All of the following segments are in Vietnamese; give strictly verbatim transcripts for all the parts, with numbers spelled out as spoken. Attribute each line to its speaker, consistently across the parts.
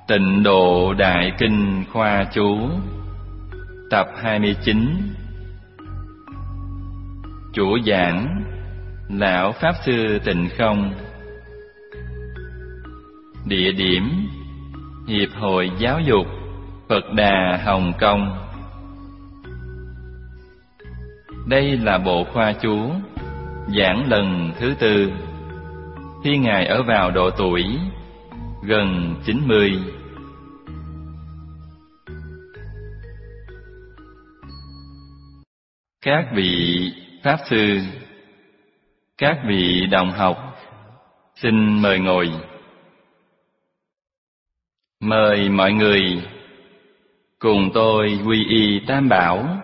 Speaker 1: Tịnh Độ Đại Kinh Khoa Chú Tập hai mươi chín. Chủ giảng Lão Pháp Sư Tịnh Không. Địa điểm Hiệp hội Giáo dục Phật Đà Hồng Kông. Đây là bộ khoa chú giảng lần thứ tư, khi Ngài ở vào độ tuổi gần chín mươi. Các vị Pháp Sư, các vị đồng học, xin mời ngồi. Mời mọi người cùng tôi quy y Tam Bảo.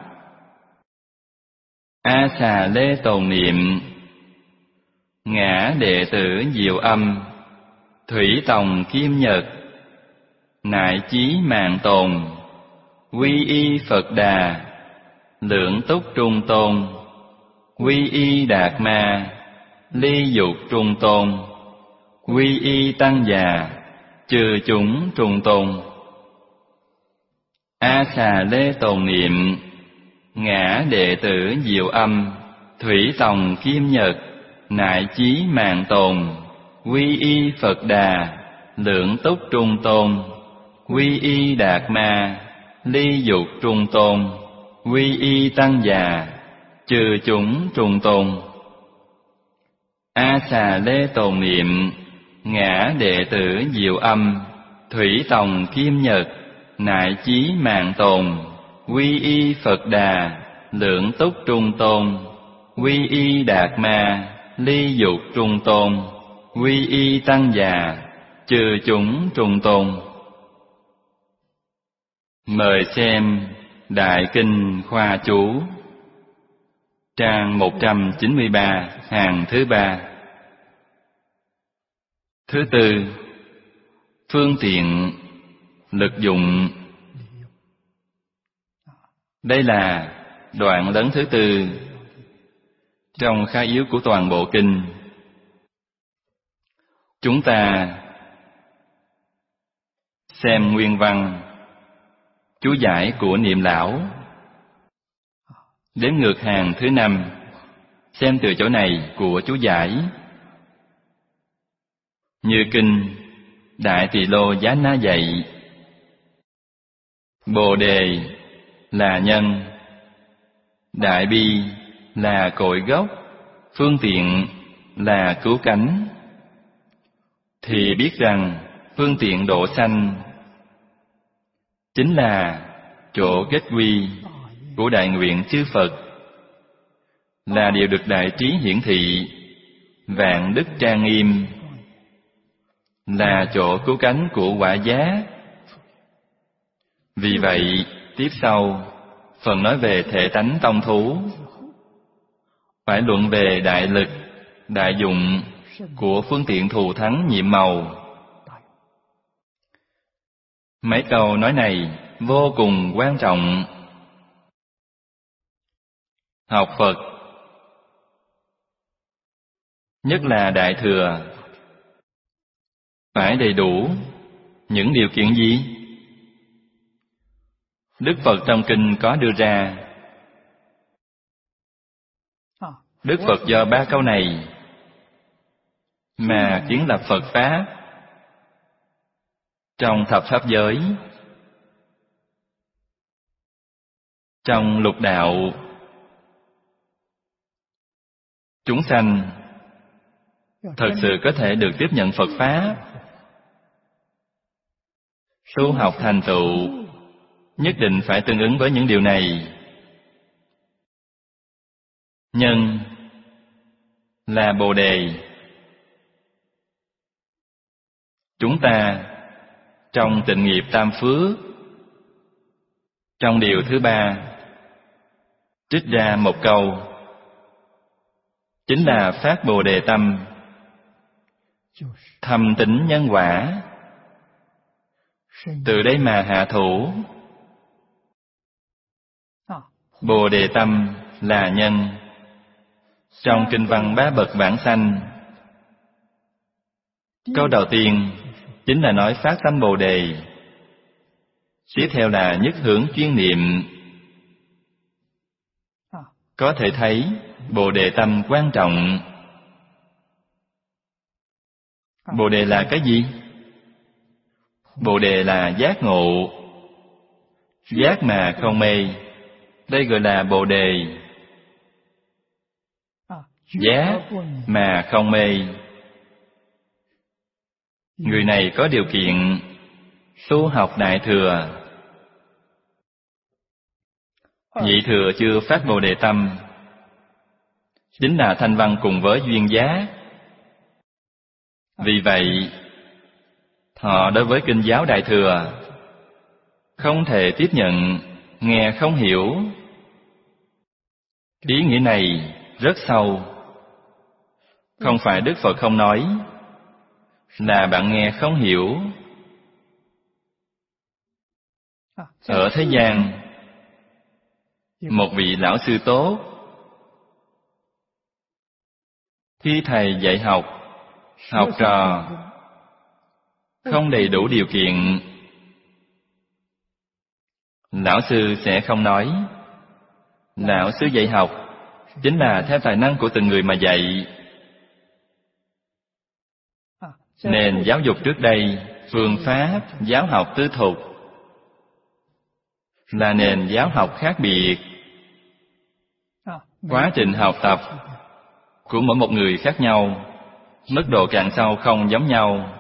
Speaker 1: A Xà Lê tồn niệm, ngã đệ tử Diệu Âm, Thủy Tòng Kim Nhật, nại chí mạng tồn, quy y Phật Đà, lượng túc trung tôn, quy y Đạt Ma, ly dục trung tôn, quy y Tăng Già, trừ chúng trung tôn. A Xà Lê tồn niệm, ngã đệ tử Diệu Âm, Thủy Tòng Kim Nhật, nại chí mạng tồn, quy y Phật Đà, lượng túc trung tôn, quy y Đạt Ma, ly dục trung tôn, quy y Tăng Già, trừ chúng trung tôn. A Xà Lê tồn niệm, ngã đệ tử Diệu Âm, Thủy Tòng Kim Nhật, nại chí mạng tồn, quy y Phật Đà, lượng túc trung tôn, quy y Đạt Ma, ly dục trung tôn, quy y Tăng Già, trừ chúng trung tôn. Mời xem Đại Kinh Khoa Chú, trang một trăm chín mươi ba, hàng thứ ba. Thứ tư, phương tiện lực dụng. Đây là đoạn lớn thứ tư trong khá yếu của toàn bộ kinh. Chúng ta xem nguyên văn chú giải của Niệm Lão, đếm ngược hàng thứ năm. Xem từ chỗ này của chú giải. Như kinh Đại Tỳ Lô Giá Na dạy, Bồ Đề là nhân, Đại Bi là cội gốc, phương tiện là cứu cánh, thì biết rằng phương tiện độ sanh chính là chỗ kết quy của đại nguyện chư Phật, là điều được đại trí hiển thị, vạn đức trang nghiêm, là chỗ cứu cánh của quả giá. Vì vậy, tiếp sau, phần nói về thể tánh tông thú, phải luận về đại lực, đại dụng của phương tiện thù thắng nhiệm màu. Mấy câu nói này vô cùng quan trọng. Học Phật, nhất là Đại Thừa, phải đầy đủ những điều kiện gì? Đức Phật trong kinh có đưa ra. Đức Phật do ba câu này mà kiến lập Phật Pháp trong thập pháp giới, trong lục đạo. Chúng sanh thật sự có thể được tiếp nhận Phật Pháp, tu học thành tựu, nhất định phải tương ứng với những điều này. Nhân là Bồ Đề. Chúng ta trong tịnh nghiệp tam phước, trong điều thứ ba, trích ra một câu, chính là phát Bồ Đề tâm, thầm tĩnh nhân quả, từ đây mà hạ thủ. Bồ Đề tâm là nhân. Trong kinh văn Bá Bậc Vãng Sanh, câu đầu tiên chính là nói phát tâm Bồ Đề. Tiếp theo là nhất hướng chuyên niệm. Có thể thấy Bồ Đề tâm quan trọng. Bồ Đề là cái gì? Bồ Đề là giác ngộ. Giác mà không mê, đây gọi là Bồ Đề. Giác mà không mê, người này có điều kiện tu học Đại Thừa. Nhị Thừa chưa phát Bồ Đề tâm, chính là thanh văn cùng với duyên giác. Vì vậy, họ đối với kinh giáo Đại Thừa không thể tiếp nhận, nghe không hiểu. Ý nghĩa này rất sâu. Không phải Đức Phật không nói, là bạn nghe không hiểu. Ở thế gian, một vị lão sư tốt, khi thầy dạy học, học trò không đầy đủ điều kiện, lão sư sẽ không nói. Lão sư dạy học chính là theo tài năng của từng người mà dạy. Nền giáo dục trước đây, phương pháp giáo học tư thục là nền giáo học khác biệt. Quá trình học tập của mỗi một người khác nhau, mức độ càng sâu không giống nhau.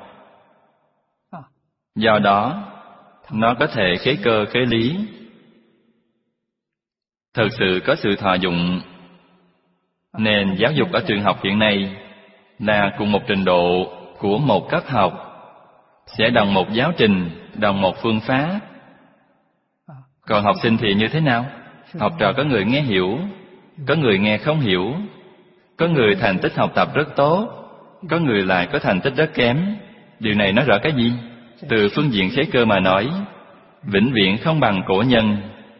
Speaker 1: Do đó, nó có thể khế cơ khế lý, thực sự có sự thọ dụng. Nền giáo dục ở trường học hiện nay là cùng một trình độ của một cấp học, sẽ đồng một giáo trình, đồng một phương pháp. Còn học sinh thì như thế nào? Học trò có người nghe hiểu, có người nghe không hiểu, có người thành tích học tập rất tốt, có người lại có thành tích rất kém. Điều này nói rõ cái gì? Từ phương diện khế cơ mà nói, vĩnh viễn không bằng cổ nhân.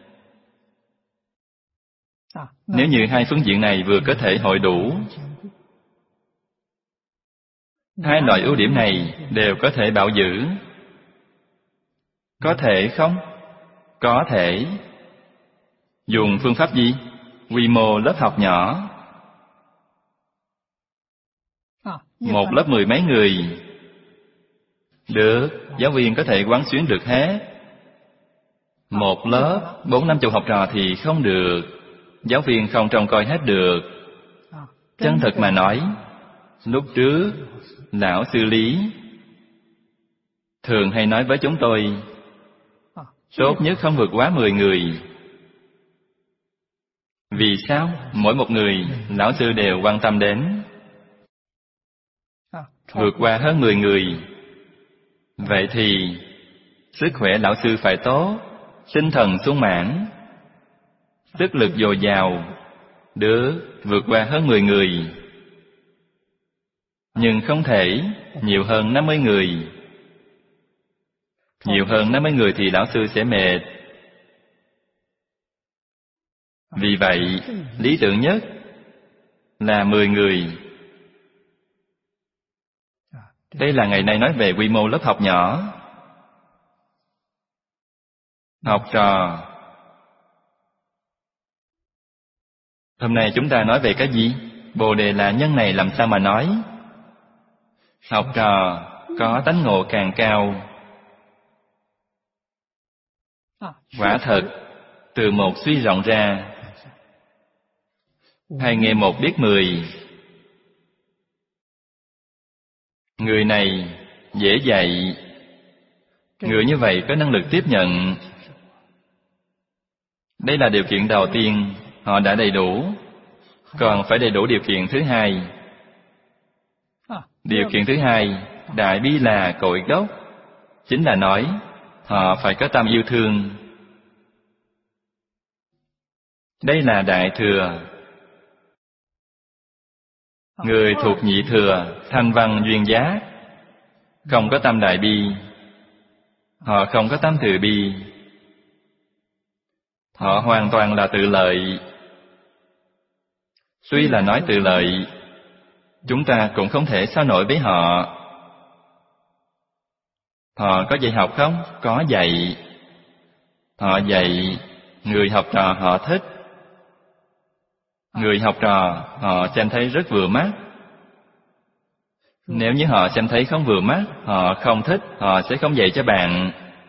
Speaker 1: Nếu như hai phương diện này vừa có thể hội đủ, hai loại ưu điểm này đều có thể bảo giữ. Có thể không? Có thể. Dùng phương pháp gì? Quy mô lớp học nhỏ. Một lớp mười mấy người. Được, giáo viên có thể quán xuyến được hết. Một lớp bốn năm chục học trò thì không được, giáo viên không trông coi hết được. Chân thực mà nói, lúc trước lão sư Lý thường hay nói với chúng tôi, tốt nhất không vượt quá mười người. Vì sao? Mỗi một người lão sư đều quan tâm đến. Vượt qua hơn mười người, vậy thì sức khỏe lão sư phải tốt, tinh thần sung mãn, sức lực dồi dào. Được, vượt qua hơn mười người. Nhưng không thể nhiều hơn năm mươi người. Nhiều hơn năm mươi người thì lão sư sẽ mệt. Vì vậy, lý tưởng nhất là mười người. Đây là ngày nay nói về quy mô lớp học nhỏ. Học trò. Hôm nay chúng ta nói về cái gì? Bồ Đề là nhân này làm sao mà nói? Học trò có tánh ngộ càng cao. Quả thật, từ một suy rộng ra, hay nghe một biết mười. Người này dễ dạy. Người như vậy có năng lực tiếp nhận. Đây là điều kiện đầu tiên, họ đã đầy đủ. Còn phải đầy đủ điều kiện thứ hai. Điều kiện thứ hai, đại bi là cội gốc. Chính là nói, họ phải có tâm yêu thương. Đây là Đại Thừa. Người thuộc Nhị Thừa, thanh văn duyên giác, không có tâm đại bi. Họ không có tâm từ bi. Họ hoàn toàn là tự lợi. Tuy là nói tự lợi, chúng ta cũng không thể so nổi với họ. Họ có dạy học không? Có dạy. Họ dạy, người học trò họ thích. Người học trò họ xem thấy rất vừa mắt. Nếu như họ xem thấy không vừa mắt, họ không thích, họ sẽ không dạy cho bạn.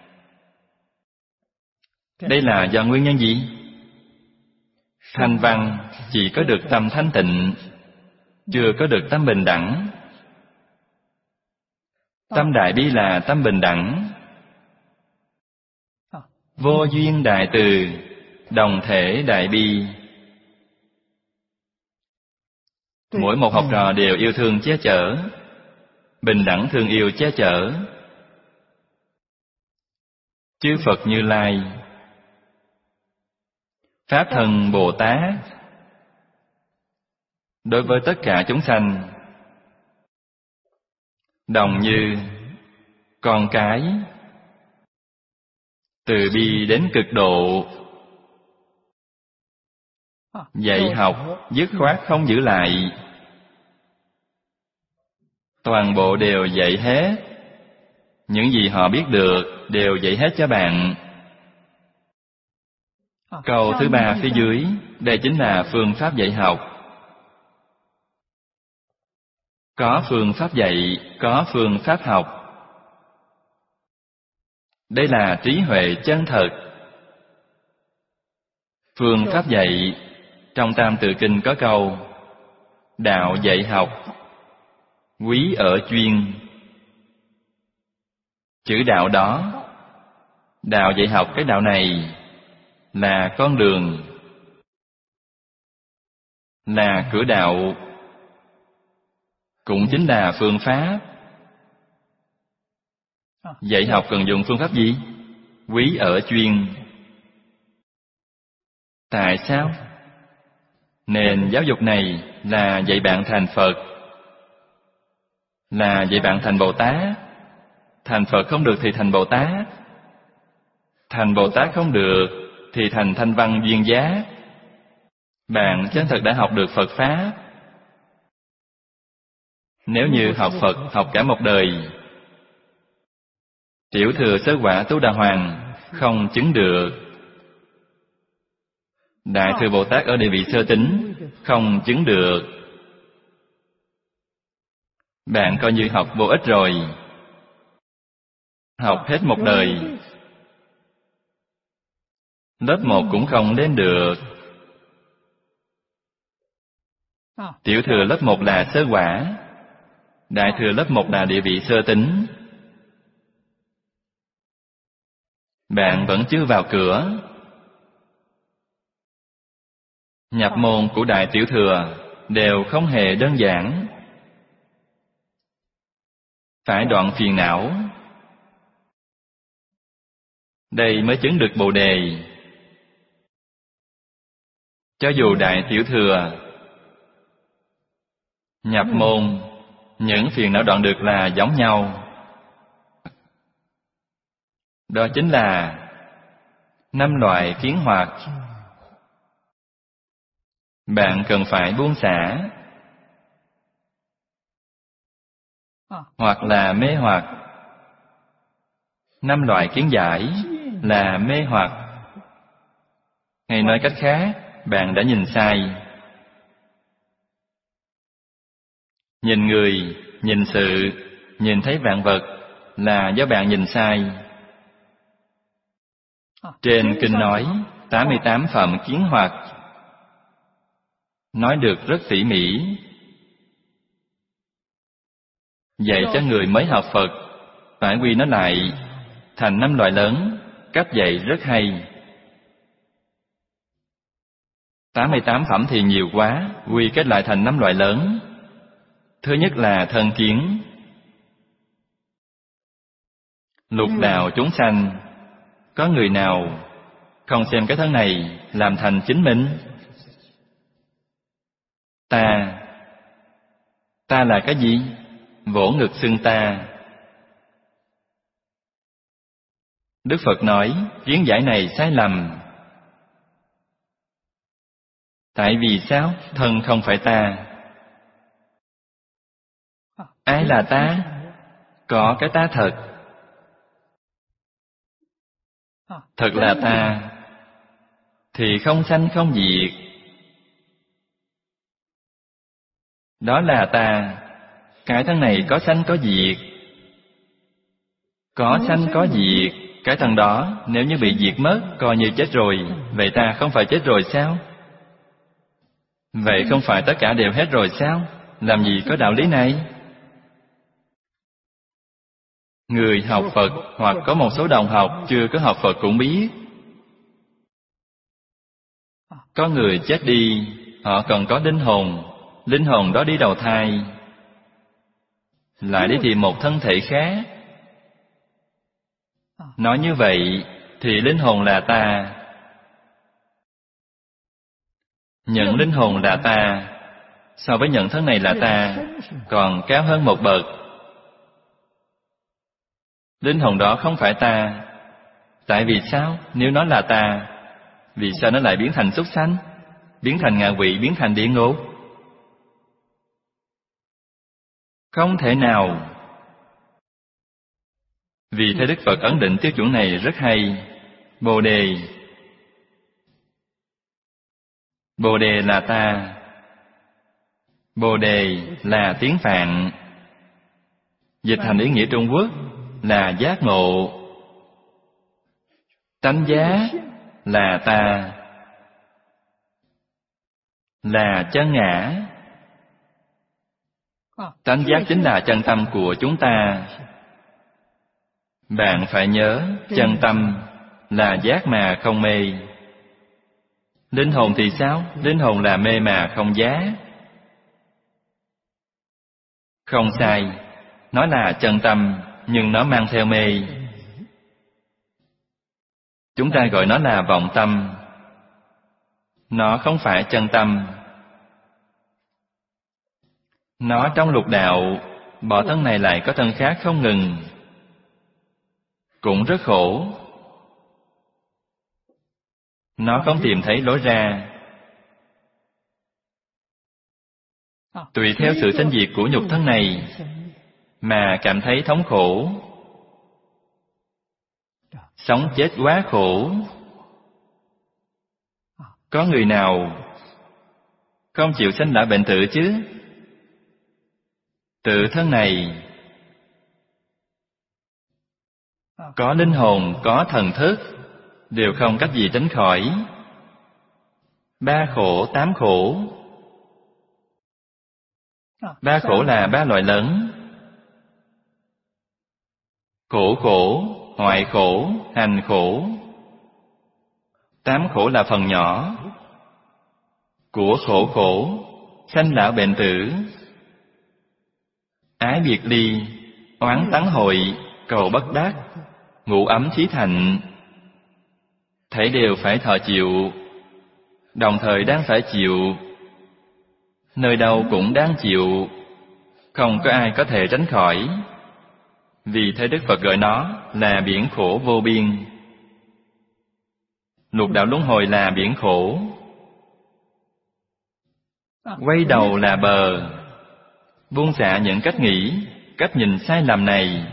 Speaker 1: Đây là do nguyên nhân gì? Thanh văn chỉ có được tâm thanh tịnh, chưa có được tâm bình đẳng. Tâm đại bi là tâm bình đẳng. Vô duyên đại từ, đồng thể đại bi. Mỗi một học trò đều yêu thương che chở, bình đẳng thương yêu che chở. Chư Phật Như Lai, Pháp Thân Bồ Tát, đối với tất cả chúng sanh, đồng như con cái, từ bi đến cực độ. Dạy học dứt khoát không giữ lại, toàn bộ đều dạy hết. Những gì họ biết được đều dạy hết cho bạn. Câu thứ ba phía dưới, đây chính là phương pháp dạy học. Có phương pháp dạy, có phương pháp học. Đây là trí huệ chân thật. Phương pháp dạy, trong Tam Tự Kinh có câu: đạo dạy học, quý ở chuyên. Chữ đạo đó, đạo dạy học, cái đạo này là con đường, là cửa đạo, cũng chính là phương pháp. Dạy học cần dùng phương pháp gì? Quý ở chuyên. Tại sao? Nền giáo dục này là dạy bạn thành Phật, là dạy bạn thành Bồ Tát. Thành Phật không được thì thành Bồ Tát, thành Bồ Tát không được thì thành Thanh Văn Duyên Giác. Bạn chân thật đã học được Phật Pháp. Nếu như học Phật học cả một đời, tiểu thừa sơ quả Tu Đà Hoàng không chứng được, đại thừa Bồ Tát ở địa vị sơ tính không chứng được, bạn coi như học vô ích rồi. Học hết một đời, lớp một cũng không lên được. Tiểu thừa lớp một là sơ quả, đại thừa lớp một là địa vị sơ tính. Bạn vẫn chưa vào cửa. Nhập môn của đại tiểu thừa đều không hề đơn giản. Phải đoạn phiền não, đây mới chứng được Bồ Đề. Cho dù đại tiểu thừa, nhập môn, những phiền não đoạn được là giống nhau. Đó chính là năm loại kiến hoặc. Bạn cần phải buông xả. Hoặc là mê hoặc. Năm loại kiến giải là mê hoặc. Hay nói cách khác, bạn đã nhìn sai. Nhìn người, nhìn sự, nhìn thấy vạn vật là do bạn nhìn sai. Trên kinh nói tám mươi tám phẩm kiến hoặc, nói được rất tỉ mỉ. Dạy cho người mới học Phật phải quy nó lại thành năm loại lớn. Cách dạy rất hay. Tám mươi tám phẩm thì nhiều quá, quy kết lại thành năm loại lớn. Thứ nhất là thân kiến. Lục đạo chúng sanh, có người nào không xem cái thân này làm thành chính mình? Ta, ta là cái gì? Vỗ ngực xưng ta. Đức Phật nói kiến giải này sai lầm. Tại vì sao? Thân không phải ta. Ai là ta? Có cái ta thật. thật là ta, thì không sanh không diệt. Đó là ta. Cái thân này có sanh có diệt. Có sanh có diệt. Cái thân đó nếu như bị diệt mất, coi như chết rồi. Vậy ta không phải chết rồi sao? Vậy không phải tất cả đều hết rồi sao? Làm gì có đạo lý này? Người học Phật hoặc có một số đồng học chưa có học Phật cũng biết. Có người chết đi, họ còn có linh hồn. Linh hồn đó đi đầu thai, lại đi tìm một thân thể khác. Nói như vậy thì linh hồn là ta. Nhận linh hồn là ta, so với nhận thân này là ta, còn cao hơn một bậc. Linh hồn đó không phải ta. Tại vì sao? Nếu nó là ta, vì sao nó lại biến thành súc sanh, biến thành ngạ quỷ, biến thành địa ngục? Không thể nào. Vì thế Đức Phật ấn định tiêu chuẩn này rất hay. Bồ đề. Bồ đề là ta. Bồ đề là tiếng Phạn. Dịch thành ý nghĩa Trung Quốc là giác ngộ. Tánh giá là ta, là chân ngã. Tánh giác chính là chân tâm của chúng ta. Bạn phải nhớ, chân tâm là giác mà không mê. Linh hồn thì sao? Linh hồn là mê mà không giá. Không sai, nó là chân tâm, nhưng nó mang theo mê. Chúng ta gọi nó là vọng tâm. Nó không phải chân tâm. Nó trong lục đạo, bỏ thân này lại có thân khác không ngừng, cũng rất khổ. Nó không tìm thấy lối ra. Tùy theo sự sanh diệt của nhục thân này mà cảm thấy thống khổ. Sống chết quá khổ. Có người nào không chịu sanh lão bệnh tử chứ? Tự thân này có linh hồn, có thần thức, đều không cách gì tránh khỏi. Ba khổ, tám khổ. Ba khổ là ba loại lớn: khổ khổ, hoại khổ, hành khổ. Tám khổ là phần nhỏ. Của khổ khổ, sanh lão bệnh tử, ái biệt ly, oán tắng hội, cầu bất đắc, ngủ ấm chí thạnh, thảy đều phải thọ chịu, đồng thời đang phải chịu, nơi đâu cũng đang chịu, không có ai có thể tránh khỏi. Vì thế Đức Phật gọi nó là biển khổ vô biên. Lục đạo luân hồi là biển khổ. Quay đầu là bờ. Buông xả những cách nghĩ, cách nhìn sai lầm này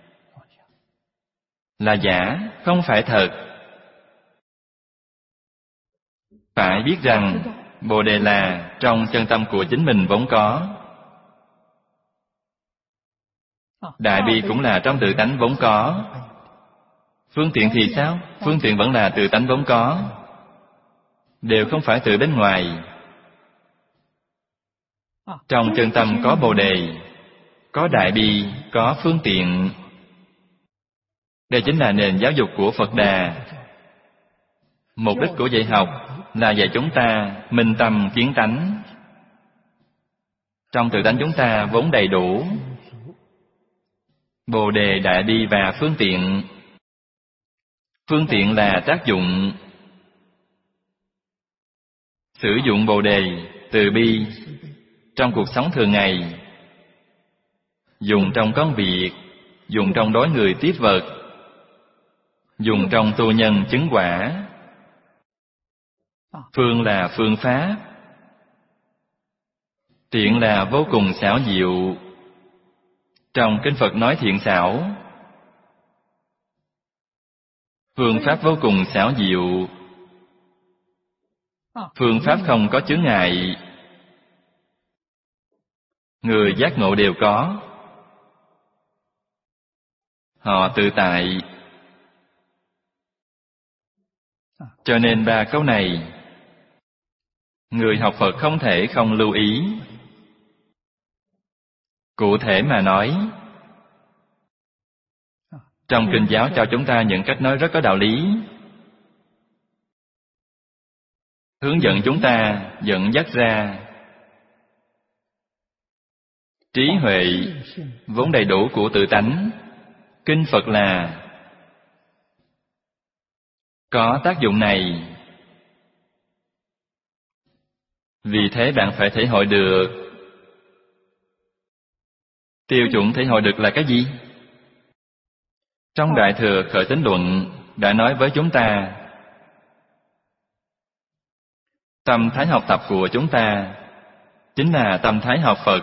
Speaker 1: là giả, không phải thật. Phải biết rằng Bồ đề là trong chân tâm của chính mình vốn có. Đại bi cũng là trong tự tánh vốn có. Phương tiện thì sao? Phương tiện vẫn là tự tánh vốn có, đều không phải từ bên ngoài. Trong chân tâm có Bồ đề, có đại bi, có phương tiện. Đây chính là nền giáo dục của Phật Đà. Mục đích của dạy học là dạy chúng ta minh tâm kiến tánh. Trong tự tánh chúng ta vốn đầy đủ Bồ đề, đại bi và phương tiện. Phương tiện là tác dụng. Sử dụng Bồ đề, từ bi trong cuộc sống thường ngày, dùng trong công việc, dùng trong đối người tiếp vật, dùng trong tu nhân chứng quả. Phương là phương pháp, tiện là vô cùng xảo diệu. Trong kinh Phật nói thiện xảo. Phương pháp vô cùng xảo diệu. Phương pháp không có chướng ngại. Người giác ngộ đều có. Họ tự tại. Cho nên ba câu này, người học Phật không thể không lưu ý. Cụ thể mà nói, trong kinh giáo cho chúng ta những cách nói rất có đạo lý, hướng dẫn chúng ta dẫn dắt ra trí huệ vốn đầy đủ của tự tánh. Kinh Phật là có tác dụng này. Vì thế bạn phải thể hội được. Tiêu chuẩn thể hội được là cái gì? Trong Đại Thừa Khởi Tín Luận đã nói với chúng ta, tâm thái học tập của chúng ta chính là tâm thái học Phật.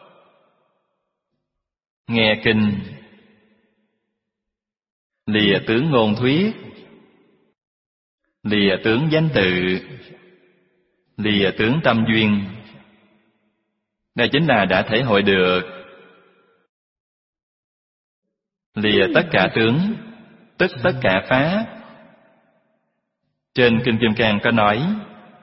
Speaker 1: Nghe kinh, lìa tướng ngôn thuyết, lìa tướng danh tự, lìa tướng tâm duyên. Đây chính là đã thể hội được. Lìa tất cả tướng, tức tất cả pháp. Trên Kinh Kim Cang có nói,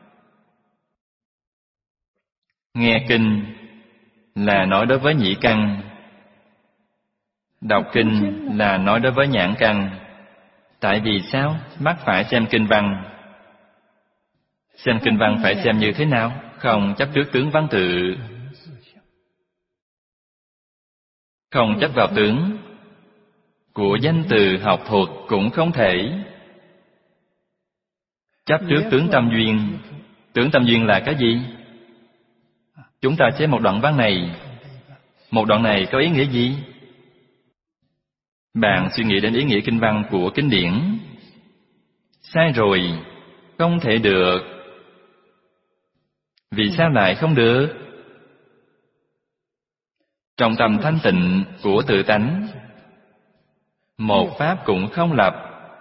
Speaker 1: nghe kinh là nói đối với nhĩ căn, đọc kinh là nói đối với nhãn căn. Tại vì sao? Mắt phải xem kinh văn. Xem kinh văn phải xem như thế nào? Không chấp trước tướng văn tự, không chấp vào tướng của danh từ học thuật, cũng không thể chấp trước tướng tâm duyên. Tướng tâm duyên là cái gì? Chúng ta xem một đoạn văn này. Một đoạn này có ý nghĩa gì? Bạn suy nghĩ đến ý nghĩa kinh văn của kinh điển. Sai rồi, không thể được. Vì sao lại không được? Trong tâm thanh tịnh của tự tánh, một pháp cũng không lập.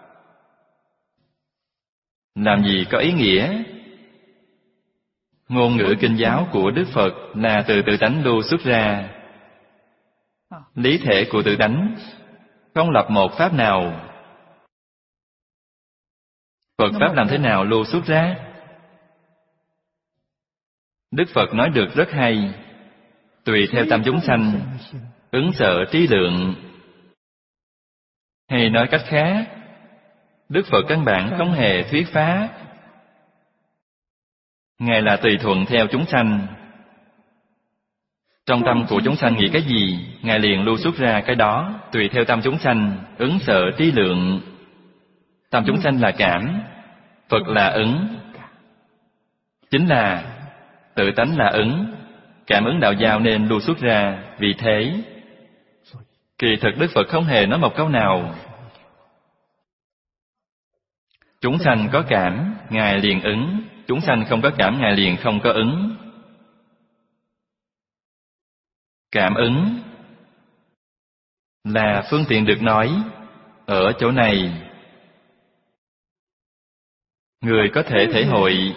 Speaker 1: Làm gì có ý nghĩa? Ngôn ngữ kinh giáo của Đức Phật là từ tự tánh lưu xuất ra. Lý thể của tự tánh không lập một pháp nào. Phật pháp làm thế nào lưu xuất ra? Đức Phật nói được rất hay. Tùy theo tâm chúng sanh, ứng sở trí lượng. Hay nói cách khác, Đức Phật căn bản không hề thuyết pháp. Ngài là tùy thuận theo chúng sanh. Trong tâm của chúng sanh nghĩ cái gì, Ngài liền lưu xuất ra cái đó, tùy theo tâm chúng sanh, ứng sở trí lượng. Tâm chúng sanh là cảm, Phật là ứng. Chính là tự tánh là ứng, cảm ứng đạo giao nên lưu xuất ra. Vì thế, kỳ thực Đức Phật không hề nói một câu nào. Chúng sanh có cảm, Ngài liền ứng. Chúng sanh không có cảm, Ngài liền không có ứng. Cảm ứng là phương tiện được nói. Ở chỗ này, người có thể thể hội.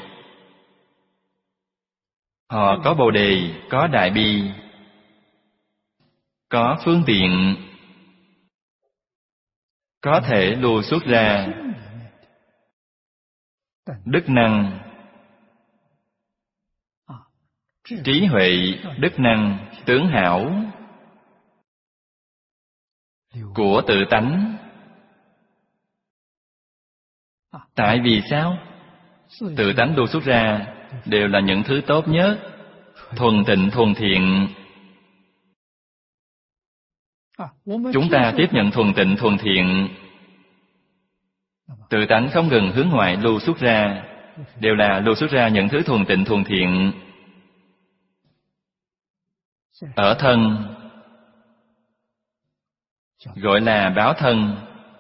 Speaker 1: Họ có bồ đề, có đại bi, có phương tiện, có thể lưu xuất ra đức năng, trí huệ, đức năng, tướng hảo của tự tánh. Tại vì sao? Tự tánh lưu xuất ra đều là những thứ tốt nhất, thuần tịnh thuần thiện. Chúng ta tiếp nhận thuần tịnh thuần thiện. Tự tánh không ngừng hướng ngoại lưu xuất ra, đều là lưu xuất ra những thứ thuần tịnh thuần thiện. Ở thân gọi là báo thân,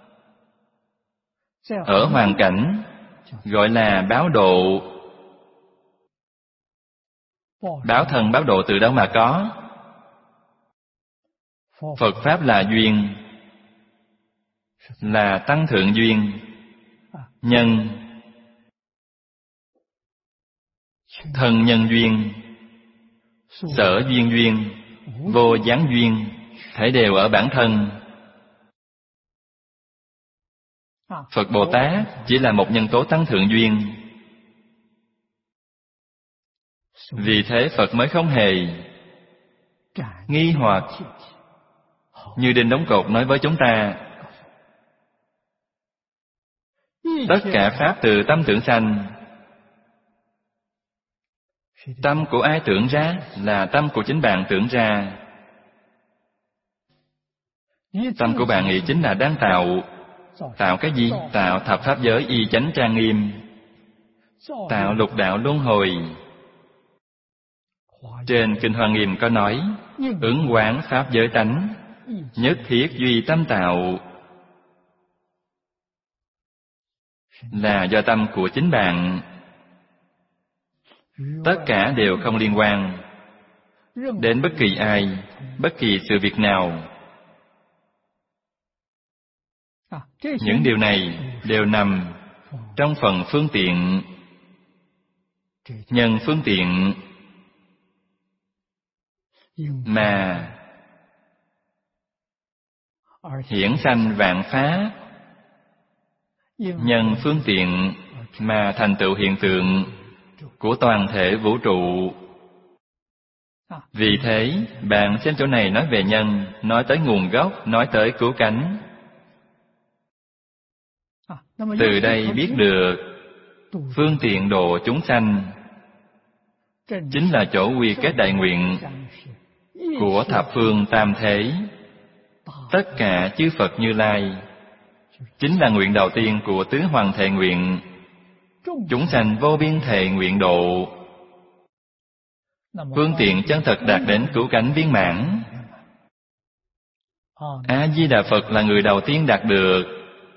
Speaker 1: ở hoàn cảnh gọi là báo độ. Báo thân báo độ từ đâu mà có? Phật pháp là duyên, là tăng thượng duyên. nhân, thân nhân duyên, sở duyên duyên, vô gián duyên, thể đều ở bản thân. Phật Bồ Tát chỉ là một nhân tố tăng thượng duyên. Vì thế Phật mới không hề nghi hoặc như đinh đóng cột nói với chúng ta. Tất cả pháp từ tâm tưởng sanh. Tâm của ai tưởng ra là tâm của chính bạn tưởng ra. Tâm của bạn nghĩ chính là đang tạo. Tạo cái gì? Tạo thập pháp giới y chánh trang nghiêm, tạo lục đạo luân hồi. Trên Kinh Hoa Nghiêm có nói, ứng quán pháp giới tánh, nhất thiết duy tâm tạo. Là do tâm của chính bạn. Tất cả đều không liên quan đến bất kỳ ai, bất kỳ sự việc nào. Những điều này đều nằm trong phần phương tiện. Nhân phương tiện mà hiển sanh vạn pháp, nhân phương tiện mà thành tựu hiện tượng của toàn thể vũ trụ. Vì thế, bạn xem chỗ này nói về nhân, nói tới nguồn gốc, nói tới cứu cánh. Từ đây biết được phương tiện độ chúng sanh chính là chỗ quy kết đại nguyện của thập phương tam thế. Tất cả chư Phật Như Lai chính là nguyện đầu tiên của tứ hoàng thệ nguyện. Chúng sanh vô biên thệ nguyện độ. Phương tiện chân thật đạt đến cứu cánh viên mãn. A-di-đà Phật là người đầu tiên đạt được.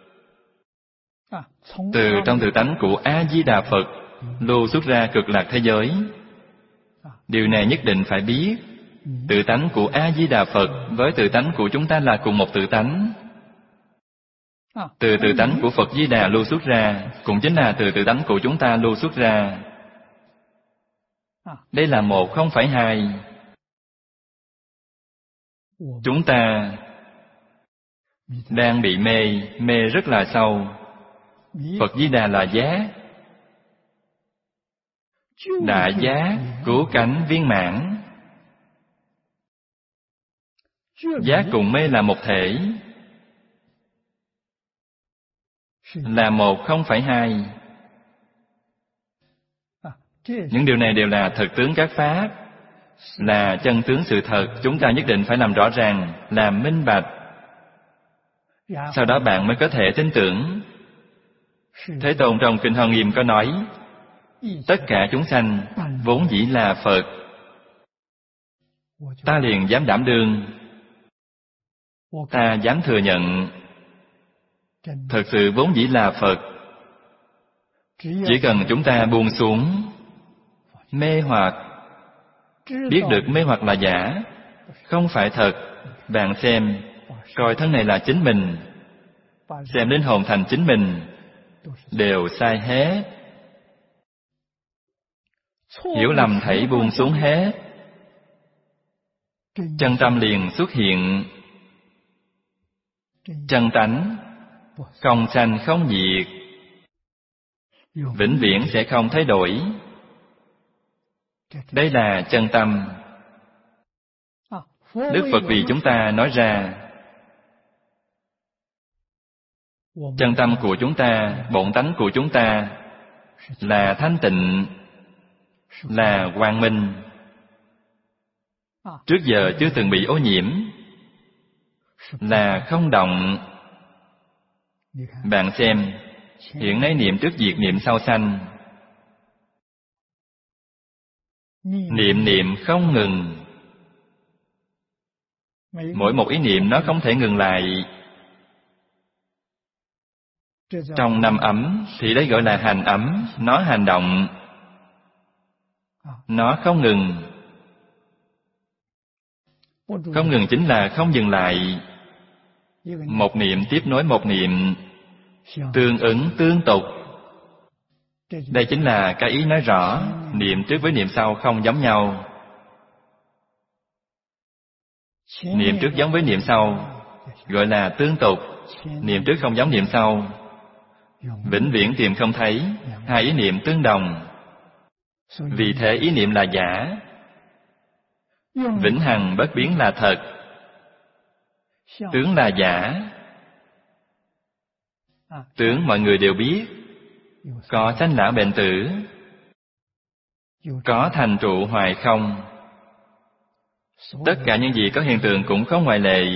Speaker 1: Từ trong tự tánh của A-di-đà Phật lưu xuất ra cực lạc thế giới. Điều này nhất định phải biết. Tự tánh của A-di-đà Phật với tự tánh của chúng ta là cùng một tự tánh. Từ tự tánh của Phật Di Đà lưu xuất ra cũng chính là từ tự tánh của chúng ta lưu xuất ra. Đây là một, không phải hai. Chúng ta đang bị mê, mê rất là sâu. Phật Di Đà là giác, đại giác, cứu cánh viên mãn. Giác cùng mê là một thể, là một, không phải hai. Những điều này đều là thực tướng các pháp, là chân tướng sự thật. Chúng ta nhất định phải làm rõ ràng, làm minh bạch. Sau đó bạn mới có thể tin tưởng. Thế Tôn trong Kinh Hoa Nghiêm có nói, tất cả chúng sanh vốn dĩ là Phật. Ta liền dám đảm đương, ta dám thừa nhận, thật sự vốn dĩ là Phật. Chỉ cần chúng ta buông xuống mê hoặc, biết được mê hoặc là giả, không phải thật. Bạn xem, coi thân này là chính mình, xem linh hồn thành chính mình, đều sai hết. Hiểu lầm thảy buông xuống hết, chân tâm liền xuất hiện. Chân tánh không sanh không diệt, vĩnh viễn sẽ không thay đổi. Đây là chân tâm. Đức Phật vì chúng ta nói ra, chân tâm của chúng ta, bổn tánh của chúng ta là thanh tịnh, là quang minh. Trước giờ chưa từng bị ô nhiễm, là không động. Bạn xem, hiện nay niệm trước diệt, niệm sau sanh. Niệm niệm không ngừng. Mỗi một ý niệm nó không thể ngừng lại. Trong năm ấm thì đấy gọi là hành ấm, nó hành động, nó không ngừng. Không ngừng chính là không dừng lại. Một niệm tiếp nối một niệm, tương ứng tương tục. Đây chính là cái ý nói rõ, niệm trước với niệm sau không giống nhau. Niệm trước giống với niệm sau gọi là tương tục, niệm trước không giống niệm sau vĩnh viễn tìm không thấy, hai ý niệm tương đồng. Vì thế ý niệm là giả, vĩnh hằng bất biến là thật, tướng là giả. Tướng mọi người đều biết, có sanh lão bệnh tử, có thành trụ hoài không. Tất cả những gì có hiện tượng cũng không ngoại lệ,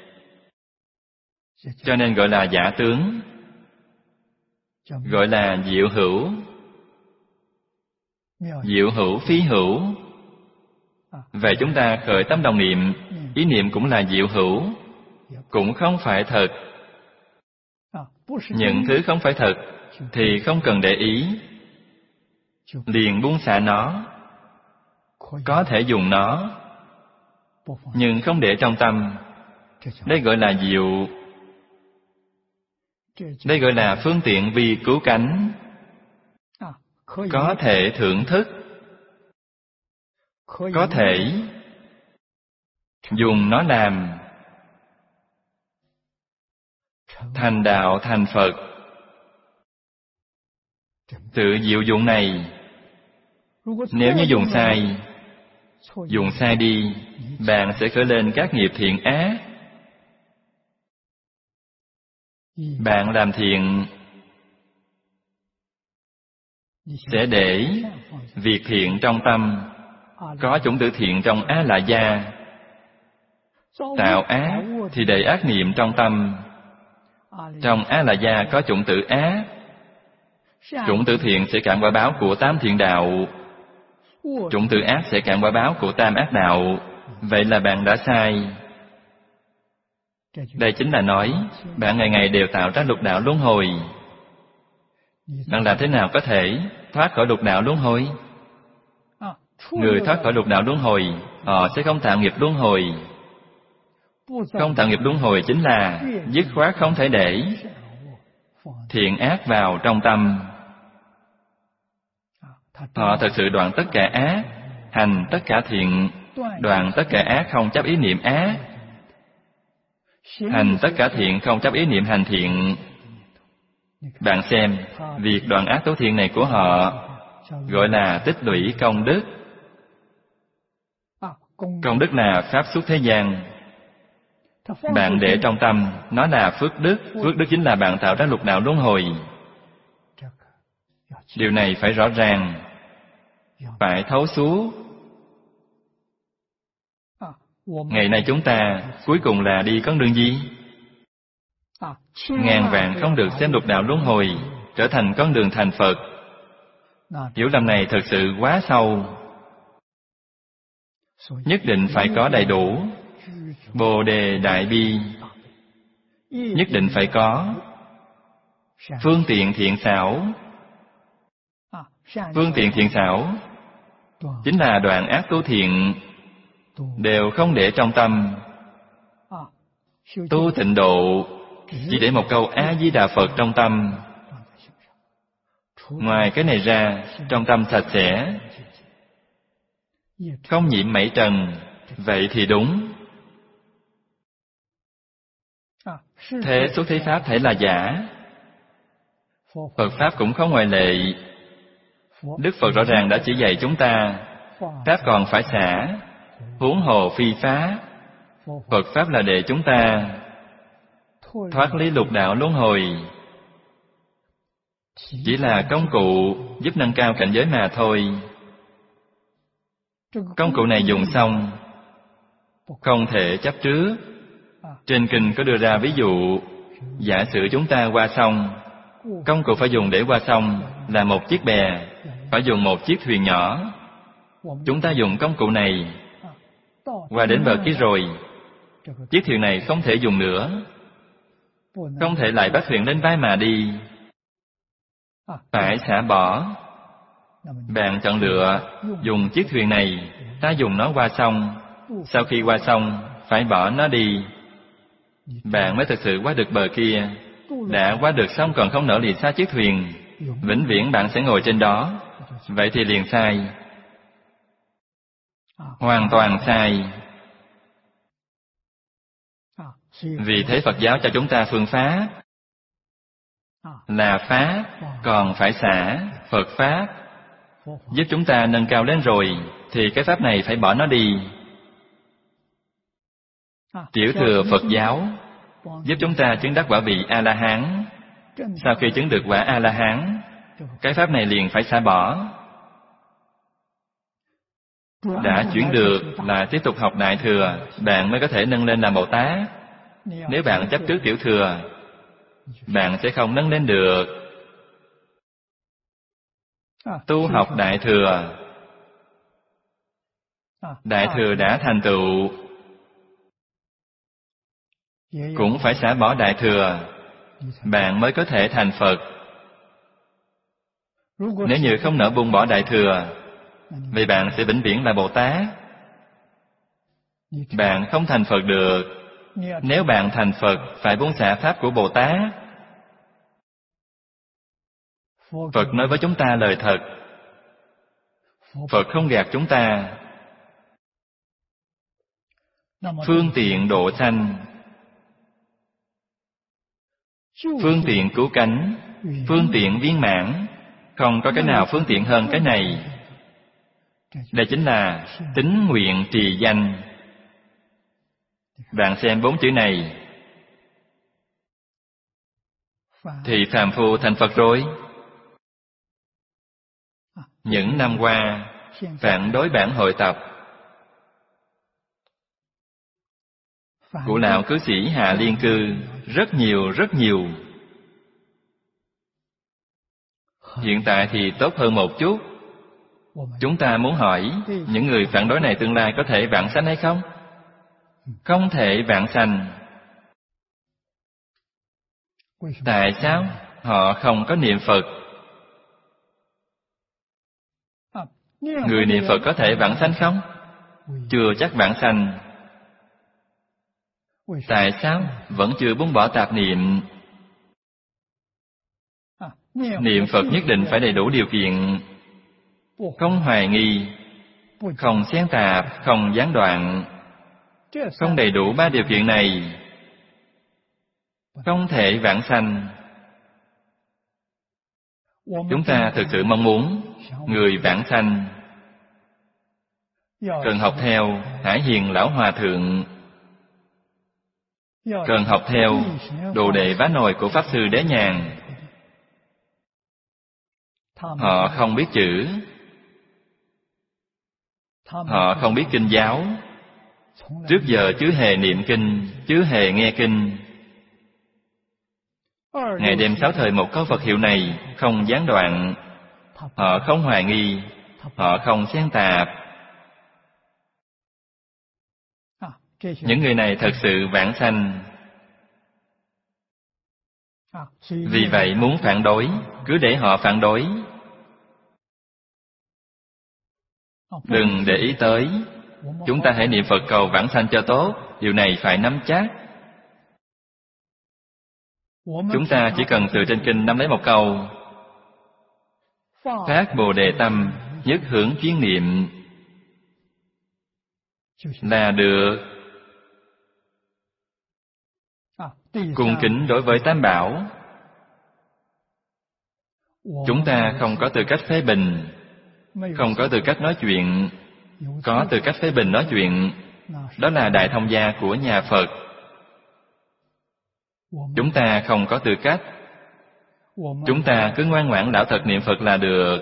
Speaker 1: cho nên gọi là giả tướng, gọi là diệu hữu. Diệu hữu phi hữu. Vậy chúng ta khởi tâm đồng niệm, ý niệm cũng là diệu hữu, cũng không phải thật. Những thứ không phải thật thì không cần để ý, liền buông xả nó. Có thể dùng nó, nhưng không để trong tâm. Đây gọi là diệu. Đây gọi là phương tiện vì cứu cánh. Có thể thưởng thức, có thể dùng nó làm thành đạo thành Phật. Tự diệu dụng này, nếu như dùng sai, dùng sai đi, bạn sẽ khởi lên các nghiệp thiện ác. Bạn làm thiện sẽ để việc thiện trong tâm, có chủng tử thiện trong A La Gia. Tạo ác thì để ác niệm trong tâm, trong A La Gia có chủng tử ác. Chủng tử thiện sẽ cạn quả báo của tám thiện đạo, chủng tử ác sẽ cạn quả báo của tam ác đạo. Vậy là bạn đã sai. Đây chính là nói bạn ngày ngày đều tạo ra lục đạo luân hồi. Bạn làm thế nào có thể thoát khỏi lục đạo luân hồi? Người thoát khỏi lục đạo luân hồi, họ sẽ không tạo nghiệp luân hồi. Không tạo nghiệp luân hồi chính là dứt khoát không thể để thiện ác vào trong tâm. Họ thật sự đoạn tất cả ác, hành tất cả thiện. Đoạn tất cả ác không chấp ý niệm ác, hành tất cả thiện không chấp ý niệm hành thiện. Bạn xem, việc đoạn ác tố thiện này của họ gọi là tích lũy công đức. Công đức là pháp xuất thế gian. Bạn để trong tâm, nó là phước đức. Phước đức chính là bạn tạo ra lục đạo luân hồi. Điều này phải rõ ràng, phải thấu suốt. Ngày nay chúng ta cuối cùng là đi con đường gì? Ngàn vạn không được xem lục đạo luân hồi trở thành con đường thành Phật. Hiểu lầm này thật sự quá sâu. Nhất định phải có đầy đủ Bồ Đề Đại Bi. Nhất định phải có phương tiện thiện xảo. Phương tiện thiện xảo chính là đoạn ác tu thiện, đều không để trong tâm. Tu tịnh độ chỉ để một câu A-di-đà Phật trong tâm. Ngoài cái này ra, trong tâm sạch sẽ, không nhiễm mảy trần. Vậy thì đúng. Thế xuất thế Pháp thể là giả, Phật Pháp cũng không ngoại lệ. Đức Phật rõ ràng đã chỉ dạy chúng ta, Pháp còn phải xả, huống hồ phi Pháp. Phật Pháp là để chúng ta thoát ly lục đạo luân hồi, chỉ là công cụ giúp nâng cao cảnh giới mà thôi. Công cụ này dùng xong, không thể chấp trước. Trên kinh có đưa ra ví dụ, giả sử chúng ta qua sông, công cụ phải dùng để qua sông là một chiếc bè, phải dùng một chiếc thuyền nhỏ. Chúng ta dùng công cụ này, qua đến bờ kia rồi, chiếc thuyền này không thể dùng nữa, không thể lại bắt thuyền lên vai mà đi, phải xả bỏ. Bạn chọn lựa dùng chiếc thuyền này, ta dùng nó qua sông. Sau khi qua sông, phải bỏ nó đi, bạn mới thực sự qua được bờ kia. đã qua được xong còn không nở lìa xa chiếc thuyền, vĩnh viễn bạn sẽ ngồi trên đó. Vậy thì liền sai. Hoàn toàn sai. Vì thế Phật giáo cho chúng ta phương pháp là pháp, còn phải xả Phật pháp. Giúp chúng ta nâng cao lên rồi, thì cái pháp này phải bỏ nó đi. Tiểu thừa Phật giáo giúp chúng ta chứng đắc quả vị A-la-hán. Sau khi chứng được quả A-la-hán, cái pháp này liền phải xả bỏ. Đã chuyển được là tiếp tục học Đại Thừa, bạn mới có thể nâng lên làm Bồ Tát. Nếu bạn chấp trước Tiểu Thừa, bạn sẽ không nâng lên được. Tu học Đại Thừa, Đại Thừa đã thành tựu, cũng phải xả bỏ Đại Thừa, bạn mới có thể thành Phật. Nếu như không nỡ buông bỏ Đại Thừa, vậy bạn sẽ vĩnh viễn là Bồ Tát. Bạn không thành Phật được. Nếu bạn thành Phật, phải buông xả pháp của Bồ Tát. Phật nói với chúng ta lời thật. Phật không gạt chúng ta. Phương tiện độ sanh, phương tiện cứu cánh, phương tiện viên mãn, không có cái nào phương tiện hơn cái này. Đây chính là tín nguyện trì danh. Bạn xem bốn chữ này, thì phàm phu thành Phật rồi. Những năm qua, phản đối bản hội tập, Cụ lão cư sĩ Hạ Liên Cư rất nhiều rất nhiều. Hiện tại thì tốt hơn một chút. Chúng ta muốn hỏi, những người phản đối này tương lai có thể vãng sanh hay không? Không thể vãng sanh. Tại sao? Họ không có niệm Phật. Người niệm Phật có thể vãng sanh không? Chưa chắc vãng sanh. Tại sao? Vẫn chưa buông bỏ tạp niệm. Niệm Phật nhất định phải đầy đủ điều kiện. Không hoài nghi, không xen tạp, không gián đoạn. Không đầy đủ ba điều kiện này, không thể vãng sanh. Chúng ta thực sự mong muốn người vãng sanh, cần học theo Hải Hiền Lão Hòa Thượng, cần học theo Đồ Đệ Bá Nồi của Pháp Sư Đế Nhàn. Họ không biết chữ, họ không biết kinh giáo, trước giờ chứ hề niệm kinh, chứ hề nghe kinh. Ngày đêm sáu thời một câu Phật hiệu này không gián đoạn. Họ không hoài nghi, họ không xen tạp. Những người này thật sự vãng sanh. Vì vậy muốn phản đối, cứ để họ phản đối. Đừng để ý tới. Chúng ta hãy niệm Phật cầu vãng sanh cho tốt. Điều này phải nắm chắc. Chúng ta chỉ cần từ trên kinh nắm lấy một câu: phát Bồ Đề tâm, nhất hưởng chuyên niệm, là được. Cung kính đối với Tam Bảo. Chúng ta không có tư cách phê bình, không có tư cách nói chuyện. Có tư cách phê bình nói chuyện, đó là đại thông gia của nhà Phật. Chúng ta không có tư cách. Chúng ta cứ ngoan ngoãn đạo thật niệm Phật là được.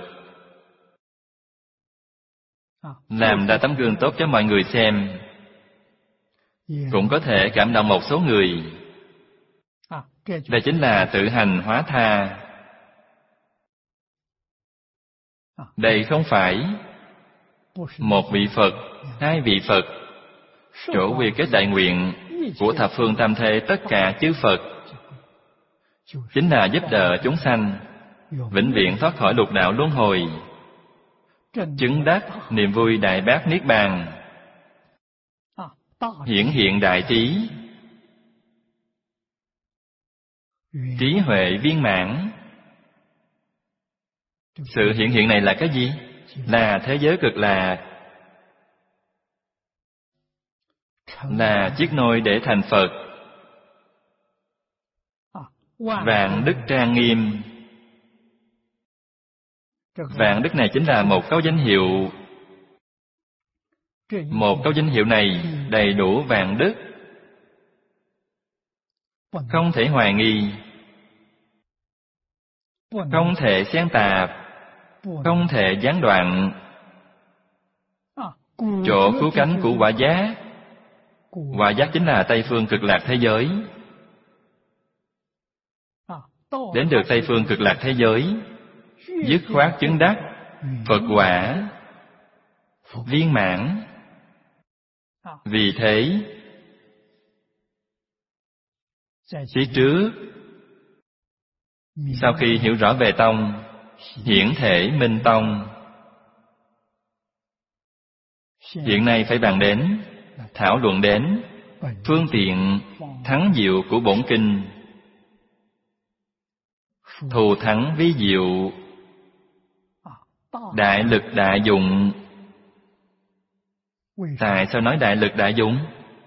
Speaker 1: Làm ra tấm gương tốt cho mọi người xem. Cũng có thể cảm động một số người. Đây chính là tự hành hóa tha. Đây không phải một vị Phật, hai vị Phật, chỗ quy kết đại nguyện của thập phương tam thế tất cả chư Phật, chính là giúp đỡ chúng sanh vĩnh viễn thoát khỏi lục đạo luân hồi, chứng đắc niềm vui đại bác niết bàn, hiển hiện đại trí. trí huệ viên mãn. Sự hiện hiện này là cái gì? Là thế giới cực lạc, là chiếc nôi để thành Phật. Vạn đức trang nghiêm. Vạn đức này chính là một câu danh hiệu. Một câu danh hiệu này đầy đủ vạn đức, không thể hoài nghi, không thể xen tạp, không thể gián đoạn. Chỗ cứu cánh của quả giác. Quả giác chính là Tây phương cực lạc thế giới. Đến được Tây phương cực lạc thế giới, dứt khoát chứng đắc Phật quả viên mãn. Vì thế, phía trước, sau khi hiểu rõ về tông, hiển thể minh tông, hiện nay phải bàn đến, thảo luận đến phương tiện thắng diệu của bổn kinh. Thù thắng ví diệu, đại lực đại dụng. Tại sao nói đại lực đại dụng?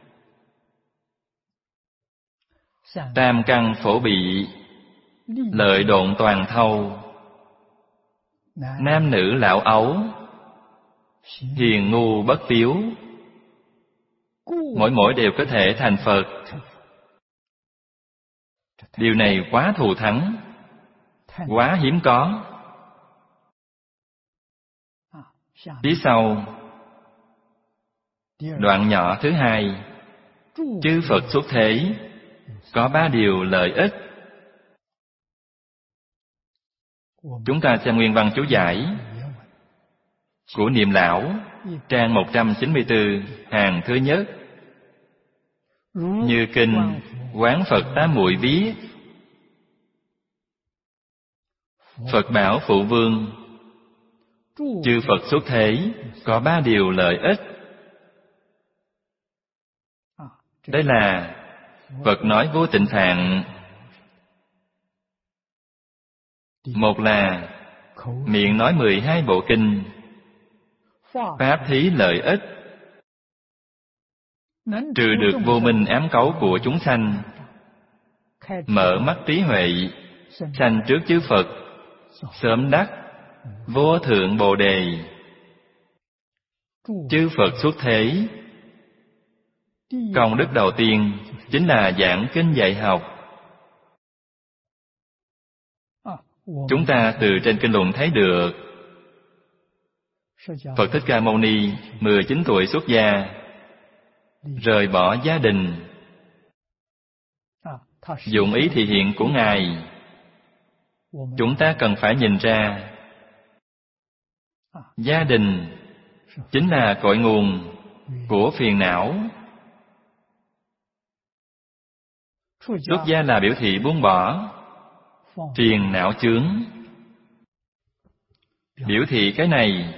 Speaker 1: Tam căn phổ bị, lợi độn toàn thâu. Nam nữ lão ấu, hiền ngu bất tiếu. Mỗi mỗi đều có thể thành Phật. Điều này quá thù thắng, quá hiếm có. Phía sau, đoạn nhỏ thứ hai, chư Phật xuất thế, có ba điều lợi ích. Chúng ta xem nguyên văn chú giải của Niệm Lão, trang một trăm chín mươi tư, hàng thứ nhất. Như kinh Quán Phật Tám Muội viết, Phật bảo Phụ Vương, chư Phật xuất thế có ba điều lợi ích. Đây là Phật nói vô tịnh phạn. Một là miệng nói mười hai bộ kinh, pháp thí lợi ích, trừ được vô minh ám cấu của chúng sanh, mở mắt trí huệ, sanh trước chư Phật, sớm đắc vô thượng bồ đề. Chư Phật xuất thế, công đức đầu tiên chính là giảng kinh dạy học. Chúng ta từ trên kinh luận thấy được, Phật Thích Ca Mâu Ni mười chín tuổi xuất gia, rời bỏ gia đình. Dụng ý thị hiện của Ngài, chúng ta cần phải nhìn ra, gia đình chính là cội nguồn của phiền não. Xuất gia là biểu thị buông bỏ phiền não chướng. Biểu thị cái này,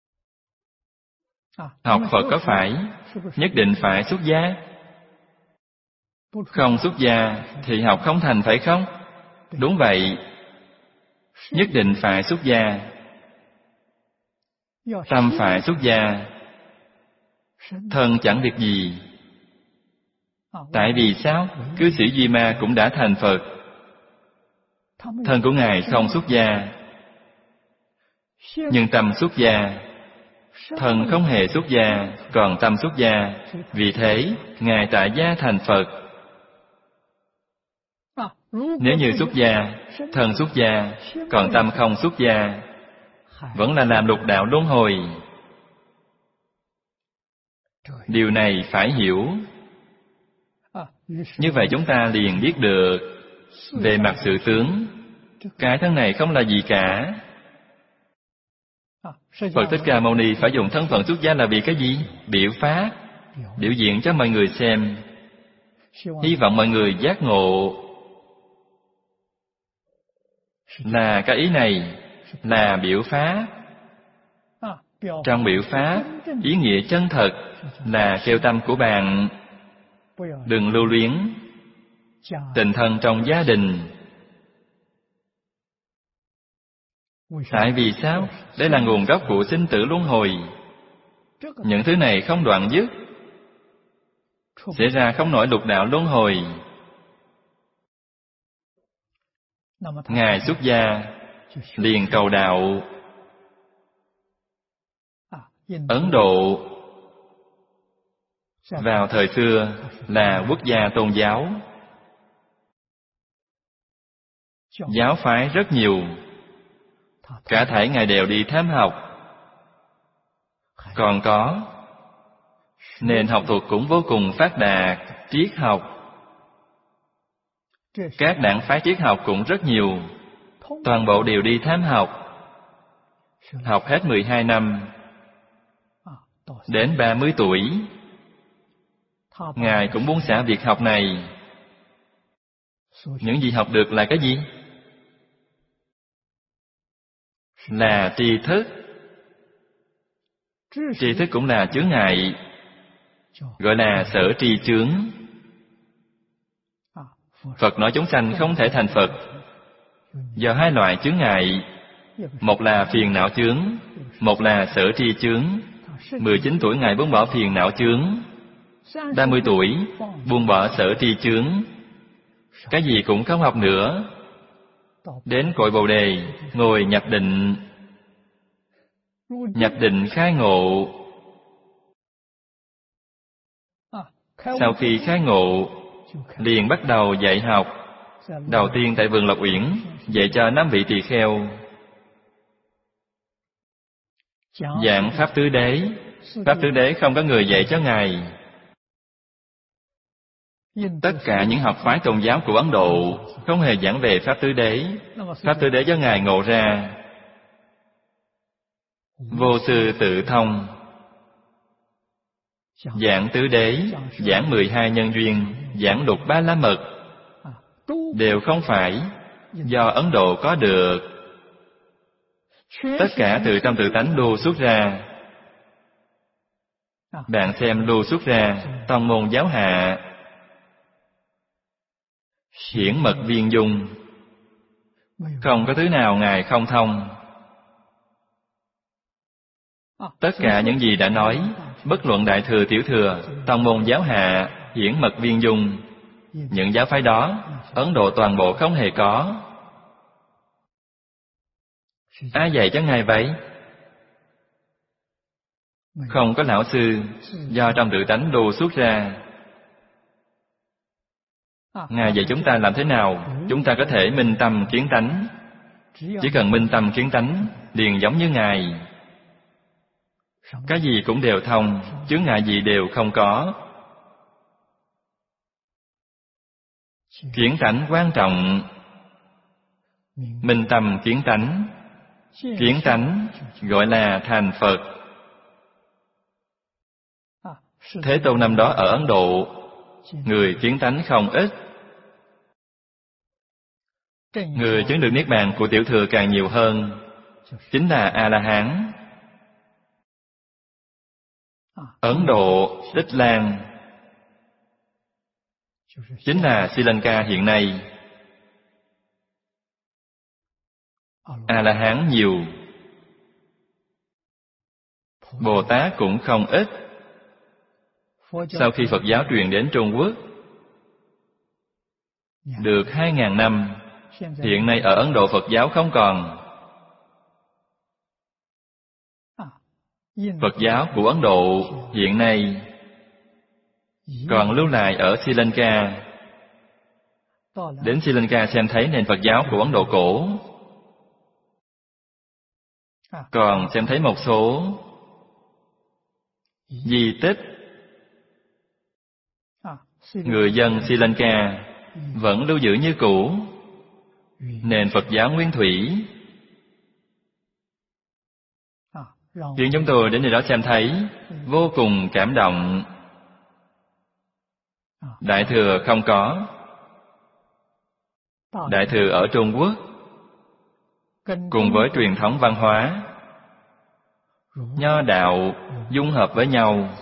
Speaker 1: học Phật có phải nhất định phải xuất gia? Không xuất gia thì học không thành, phải không? Đúng vậy, nhất định phải xuất gia. Tâm phải xuất gia, thân chẳng việc gì. Tại vì sao? Cư sĩ Di Ma cũng đã thành Phật, thân của Ngài không xuất gia, nhưng tâm xuất gia. Thân không hề xuất gia, còn tâm xuất gia. Vì thế, Ngài tại gia thành Phật. Nếu như xuất gia, thân xuất gia, còn tâm không xuất gia, vẫn là làm lục đạo luân hồi. Điều này phải hiểu. Như vậy chúng ta liền biết được, về mặt sự tướng, cái thân này không là gì cả. Phật Thích Ca Mâu Ni phải dùng thân phận xuất gia là vì cái gì? Biểu pháp, biểu diễn cho mọi người xem. Hy vọng mọi người giác ngộ. Là cái ý này, là biểu pháp. Trong biểu pháp, ý nghĩa chân thật là kêu tâm của bạn đừng lưu luyến tình thân trong gia đình, Tại vì sao? Đây là nguồn gốc của sinh tử luân hồi. Những thứ này không đoạn dứt, sẽ ra không nổi lục đạo luân hồi. Ngài xuất gia liền cầu đạo. Ấn Độ vào thời xưa là quốc gia tôn giáo, giáo phái rất nhiều, cả thảy Ngài đều đi tham học. Còn có nền học thuật cũng vô cùng phát đạt, triết học. Các đảng phái triết học cũng rất nhiều, toàn bộ đều đi tham học. Học hết mười hai năm, đến ba mươi tuổi, Ngài cũng buông xả việc học này. Những gì học được là cái gì? Là tri thức. Tri thức cũng là chướng ngại, gọi là sở tri chướng. Phật nói chúng sanh không thể thành Phật do hai loại chướng ngại. Một là phiền não chướng, một là sở tri chướng. Mười chín tuổi Ngài buông bỏ phiền não chướng, ba mươi tuổi buông bỏ sở tri chướng, cái gì cũng không học nữa. Đến cội Bồ Đề, ngồi nhập định. Nhập định khai ngộ. Sau khi khai ngộ, liền bắt đầu dạy học. Đầu tiên tại vườn Lộc Uyển, dạy cho năm vị tỳ kheo. Giảng Pháp Tứ Đế. Pháp Tứ Đế không có người dạy cho Ngài. Tất cả những học phái tôn giáo của Ấn Độ không hề giảng về Pháp Tứ Đế. Pháp Tứ Đế do Ngài ngộ ra. Vô sư tự thông. Giảng Tứ Đế, giảng mười hai nhân duyên, giảng Lục Ba La Mật, đều không phải do Ấn Độ có được. Tất cả từ trong tự tánh lưu xuất ra. Bạn xem lưu xuất ra tông môn giáo hạ, hiển mật viên dung, không có thứ nào Ngài không thông. Tất cả những gì đã nói, bất luận Đại Thừa Tiểu Thừa, tông môn giáo hạ, hiển mật viên dung, những giáo phái đó Ấn Độ toàn bộ không hề có. Ai dạy cho Ngài vậy? Không có lão sư, do trong tự tánh lưu xuất ra. Ngài dạy chúng ta làm thế nào chúng ta có thể minh tâm kiến tánh. Chỉ cần minh tâm kiến tánh, liền giống như Ngài. Cái gì cũng đều thông, chướng ngại gì đều không có. Kiến tánh quan trọng. Minh tâm kiến tánh. Kiến tánh gọi là thành Phật. Thế Tôn năm đó ở Ấn Độ, người kiến tánh không ít. Người chứng được Niết Bàn của Tiểu Thừa càng nhiều hơn, chính là A-la-hán. Ấn Độ, Tích Lan, chính là Sri Lanka hiện nay. A-la-hán nhiều, Bồ Tát cũng không ít. Sau khi Phật giáo truyền đến Trung Quốc được hai ngàn năm, hiện nay ở Ấn Độ Phật giáo không còn. Phật giáo của Ấn Độ hiện nay còn lưu lại ở Sri Lanka. Đến Sri Lanka xem thấy nền Phật giáo của Ấn Độ cổ. Còn xem thấy một số di tích. Người dân Sri Lanka vẫn lưu giữ như cũ nền Phật giáo nguyên thủy, khiến chúng tôi đến nơi đó xem thấy vô cùng cảm động. Đại Thừa không có. Đại Thừa ở Trung Quốc cùng với truyền thống văn hóa Nho đạo dung hợp với nhau.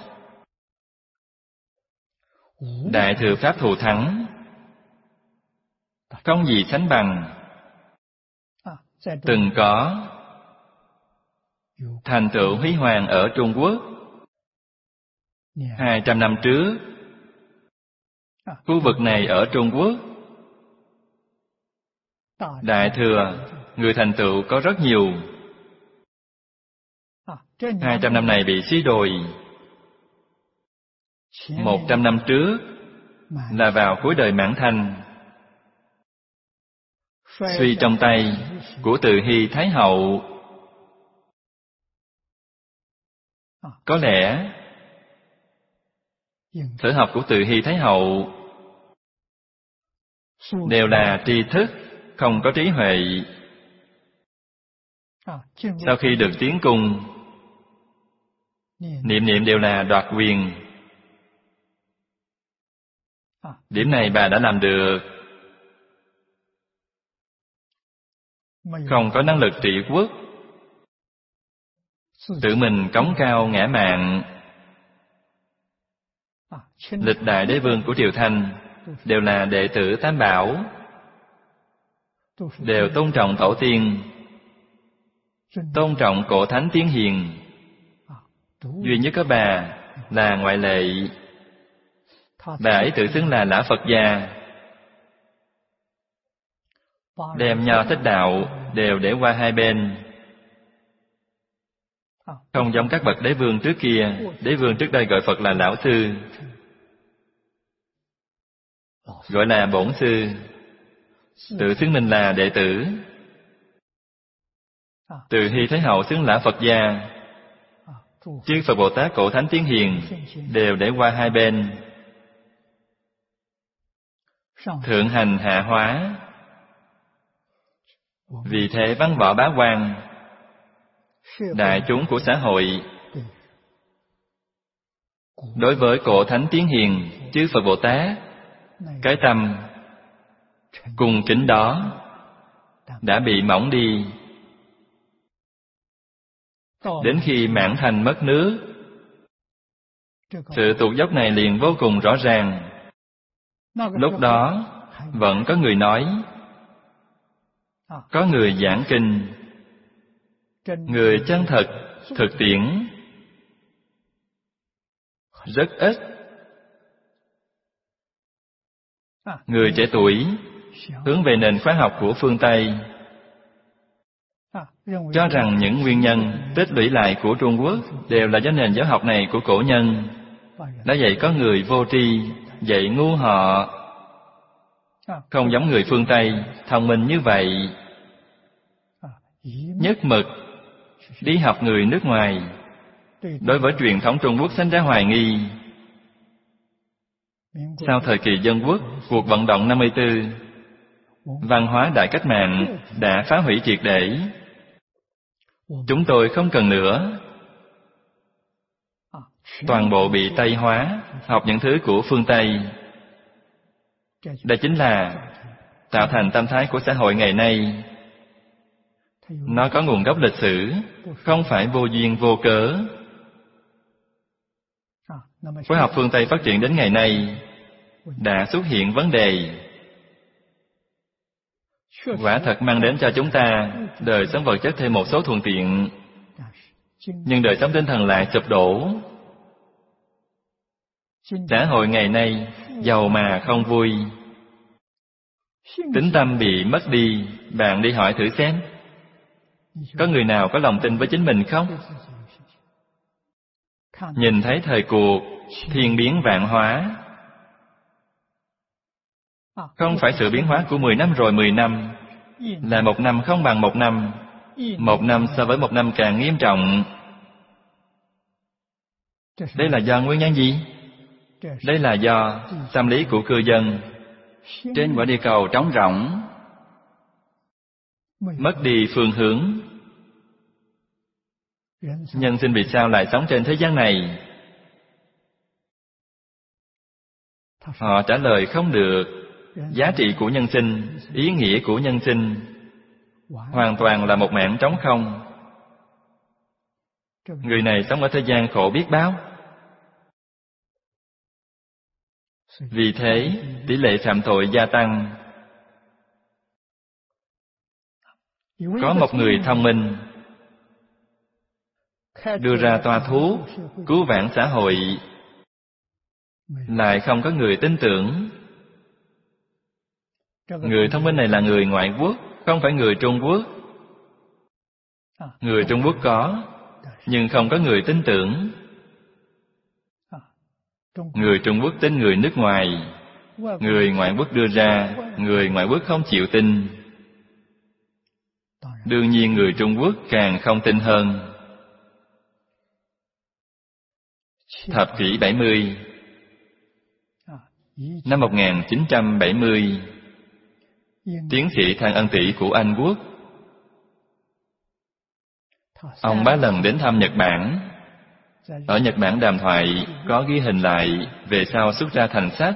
Speaker 1: Đại Thừa Pháp thù thắng, không gì sánh bằng. Từng có thành tựu huy hoàng ở Trung Quốc. Hai trăm năm trước, khu vực này ở Trung Quốc, Đại Thừa, người thành tựu có rất nhiều. Hai trăm năm này bị suy đồi. Một trăm năm trước là vào cuối đời Mãn Thanh, suy trong tay của Từ Hy Thái Hậu. Có lẽ sở học của Từ Hy Thái Hậu đều là tri thức, không có trí huệ. Sau khi được tiến cung, niệm niệm đều là đoạt quyền. Điểm này bà đã làm được. Không có năng lực trị quốc, tự mình cống cao ngã mạn. Lịch đại đế vương của Triều Thanh đều là đệ tử Tam Bảo, đều tôn trọng tổ tiên, tôn trọng cổ thánh tiên hiền. Duy nhất có bà là ngoại lệ. Bà ấy tự xưng là Lã Phật Gia, đem Nho Thích Đạo đều để qua hai bên. Không giống các bậc đế vương trước kia. Đế vương trước đây gọi Phật là Lão Sư, gọi là Bổn Sư, tự xưng mình là đệ tử. Từ Hy Thái Hậu xưng Lã Phật Gia. Chư Phật Bồ Tát cổ thánh tiên hiền đều để qua hai bên. Thượng hành hạ hóa. Vì thế văn võ bá quan, đại chúng của xã hội, đối với cổ thánh tiên hiền chư Phật Bồ Tát, cái tâm cùng kính đó đã bị mỏng đi. Đến khi Mãn Thành mất nước, sự tụt dốc này liền vô cùng rõ ràng. Lúc đó vẫn có người nói, có người giảng kinh, người chân thật thực tiễn rất ít. Người trẻ tuổi hướng về nền khoa học của phương Tây, cho rằng những nguyên nhân tích lũy lại của Trung Quốc đều là do nền giáo học này của cổ nhân. Đã vậy có người vô tri dạy ngu họ, không giống người phương Tây thông minh như vậy. Nhất mực đi học người nước ngoài, đối với truyền thống Trung Quốc sinh ra hoài nghi. Sau thời kỳ dân quốc, cuộc vận động năm mươi tư, văn hóa đại cách mạng đã phá hủy triệt để. Chúng tôi không cần nữa, toàn bộ bị Tây hóa, học những thứ của phương Tây. Đây chính là tạo thành tâm thái của xã hội ngày nay. Nó có nguồn gốc lịch sử, không phải vô duyên vô cớ. Khoa học phương Tây phát triển đến ngày nay đã xuất hiện vấn đề, quả thật mang đến cho chúng ta đời sống vật chất thêm một số thuận tiện, nhưng đời sống tinh thần lại sụp đổ. Xã hội ngày nay giàu mà không vui, tính tâm bị mất đi. Bạn đi hỏi thử xem, có người nào có lòng tin với chính mình không? Nhìn thấy thời cuộc thiên biến vạn hóa, không phải sự biến hóa của mười năm rồi mười năm, là một năm không bằng một năm, một năm so với một năm càng nghiêm trọng. Đây là do nguyên nhân gì? Đây là do tâm lý của cư dân trên quả địa cầu trống rỗng, mất đi phương hướng. Nhân sinh vì sao lại sống trên thế gian này? Họ trả lời không được. Giá trị của nhân sinh, ý nghĩa của nhân sinh hoàn toàn là một mảng trống không. Người này sống ở thế gian khổ biết bao. Vì thế, tỷ lệ phạm tội gia tăng. Có một người thông minh đưa ra toa thuốc, cứu vãn xã hội, lại không có người tin tưởng. Người thông minh này là người ngoại quốc, không phải người Trung Quốc. Người Trung Quốc có, nhưng không có người tin tưởng. Người Trung Quốc tin người nước ngoài, người ngoại quốc đưa ra, người ngoại quốc không chịu tin. Đương nhiên người Trung Quốc càng không tin hơn. Thập kỷ bảy mươi, năm một nghìn chín trăm bảy mươi, tiến sĩ Thang Ân Tỷ của Anh Quốc, ông ba lần đến thăm Nhật Bản. Ở Nhật Bản đàm thoại có ghi hình lại, về sau xuất ra thành sách.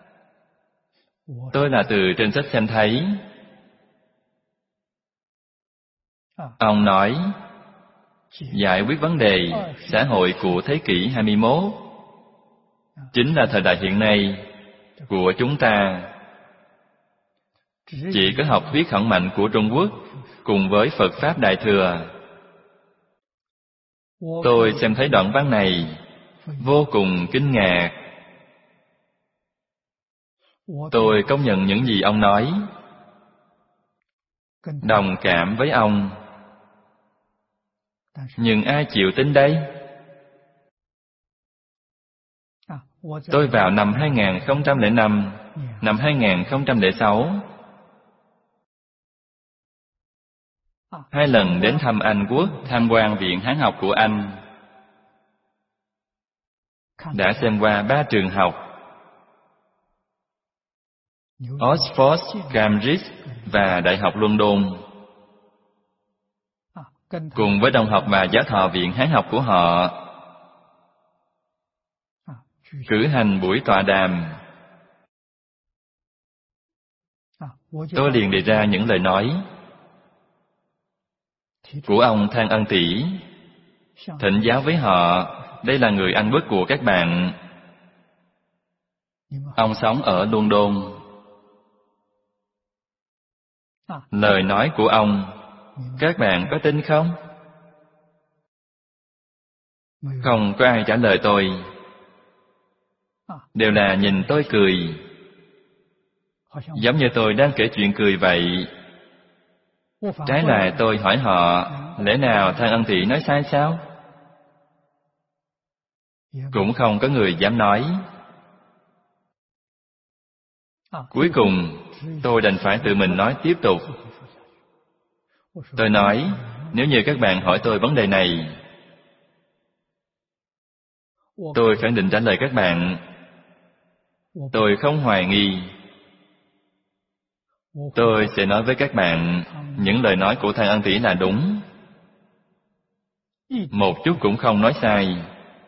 Speaker 1: Tôi là từ trên sách xem thấy. Ông nói, giải quyết vấn đề xã hội của thế kỷ hai mươi mốt chính là thời đại hiện nay của chúng ta. Chỉ có học thuyết khẩn mạnh của Trung Quốc cùng với Phật Pháp Đại Thừa. Tôi xem thấy đoạn văn này vô cùng kinh ngạc. Tôi công nhận những gì ông nói, đồng cảm với ông. Nhưng ai chịu tin đây? Tôi vào năm hai nghìn không trăm lẻ năm, năm hai nghìn không trăm lẻ sáu, hai lần đến thăm Anh Quốc, tham quan Viện Hán học của Anh. Đã xem qua ba trường học, Oxford, Cambridge và Đại học London. Cùng với đồng học và giáo thọ Viện Hán học của họ, cử hành buổi tọa đàm. Tôi liền đề ra những lời nói của ông Thang Ân Tỷ, thỉnh giáo với họ. Đây là người Anh Quốc của các bạn. Ông sống ở London. Lời nói của ông, các bạn có tin không? Không có ai trả lời tôi. Đều là nhìn tôi cười, giống như tôi đang kể chuyện cười vậy. Trái lại tôi hỏi họ, lẽ nào Thang Ân Tỷ nói sai sao? Cũng không có người dám nói. Cuối cùng tôi đành phải tự mình nói tiếp tục. Tôi nói, nếu như các bạn hỏi tôi vấn đề này, tôi khẳng định trả lời các bạn. Tôi không hoài nghi. Tôi sẽ nói với các bạn, những lời nói của Thang Ân Tỷ là đúng, một chút cũng không nói sai.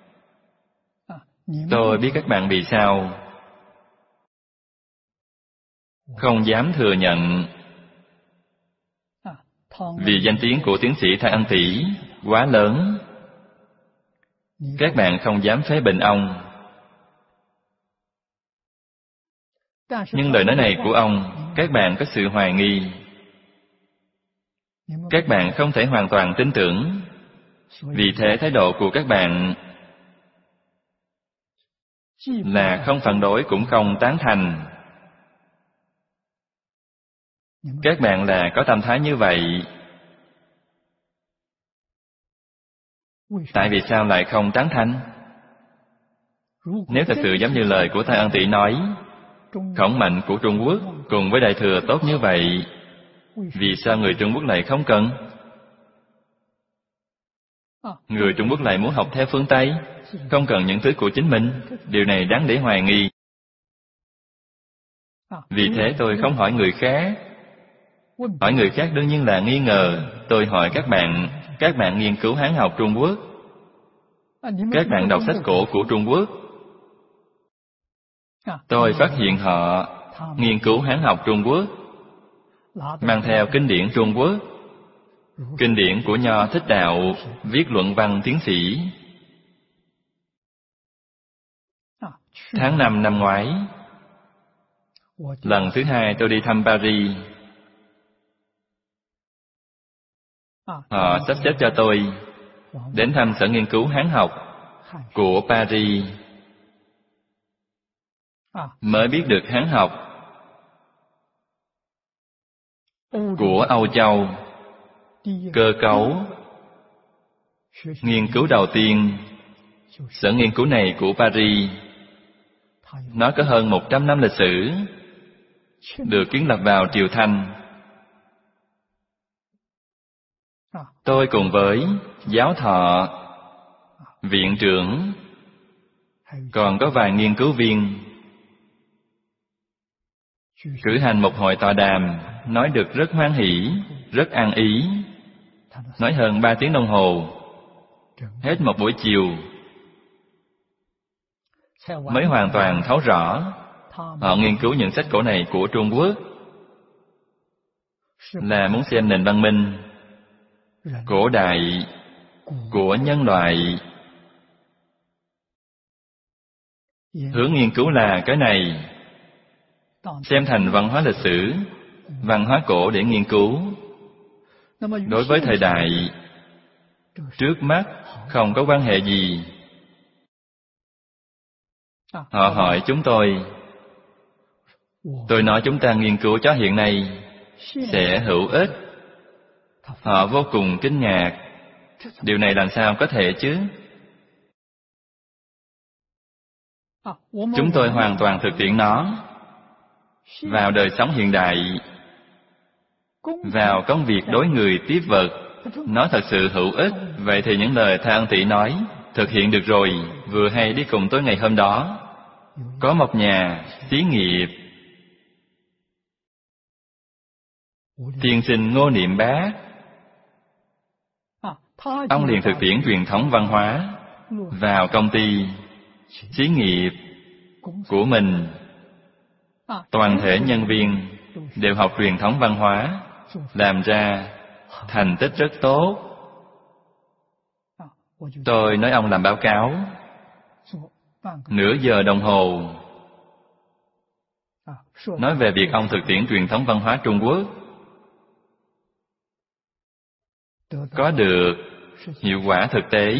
Speaker 1: Tôi biết các bạn vì sao không dám thừa nhận. Vì danh tiếng của tiến sĩ Thang Ân Tỷ quá lớn, các bạn không dám phê bình ông. Nhưng lời nói này của ông, các bạn có sự hoài nghi. Các bạn không thể hoàn toàn tin tưởng. Vì thế thái độ của các bạn là không phản đối cũng không tán thành. Các bạn là có tâm thái như vậy. Tại vì sao lại không tán thành? Nếu thật sự giống như lời của Thang Ân Tỷ nói, khổng mạnh của Trung Quốc cùng với Đại Thừa tốt như vậy, vì sao người Trung Quốc lại không cần? Người Trung Quốc lại muốn học theo phương Tây, không cần những thứ của chính mình. Điều này đáng để hoài nghi. Vì thế tôi không hỏi người khác. Hỏi người khác đương nhiên là nghi ngờ. Tôi hỏi các bạn, các bạn nghiên cứu Hán học Trung Quốc, các bạn đọc sách cổ của Trung Quốc. Tôi phát hiện họ nghiên cứu Hán học Trung Quốc, mang theo kinh điển Trung Quốc, kinh điển của Nho Thích Đạo, viết luận văn tiến sĩ. Tháng năm năm ngoái, lần thứ hai tôi đi thăm Paris. Họ sắp xếp cho tôi đến thăm Sở Nghiên cứu Hán học của Paris, mới biết được Hán học của Âu Châu. Cơ cấu nghiên cứu đầu tiên, Sở Nghiên cứu này của Paris, nó có hơn một trăm năm lịch sử, được kiến lập vào triều Thanh. Tôi cùng với giáo thọ, viện trưởng, còn có vài nghiên cứu viên, cử hành một hội tọa đàm, nói được rất hoan hỷ, rất an ý, nói hơn ba tiếng đồng hồ, hết một buổi chiều, mới hoàn toàn thấu rõ. Họ nghiên cứu những sách cổ này của Trung Quốc là muốn xem nền văn minh cổ đại của nhân loại. Hướng nghiên cứu là cái này, xem thành văn hóa lịch sử, văn hóa cổ để nghiên cứu. Đối với thời đại trước mắt không có quan hệ gì. Họ hỏi chúng tôi, tôi nói chúng ta nghiên cứu cho hiện nay sẽ hữu ích. Họ vô cùng kinh ngạc, điều này làm sao có thể chứ? Chúng tôi hoàn toàn thực tiễn nó vào đời sống hiện đại, vào công việc đối người tiếp vật. Nó thật sự hữu ích. Vậy thì những lời Thầy Ân Tỷ nói thực hiện được rồi. Vừa hay đi cùng tôi ngày hôm đó, có một nhà xí nghiệp, tiên sinh Ngô Niệm Bác. Ông liền thực tiễn truyền thống văn hóa vào công ty, xí nghiệp của mình. Toàn thể nhân viên đều học truyền thống văn hóa, làm ra thành tích rất tốt. Tôi nói ông làm báo cáo nửa giờ đồng hồ, nói về việc ông thực tiễn truyền thống văn hóa Trung Quốc, có được hiệu quả thực tế.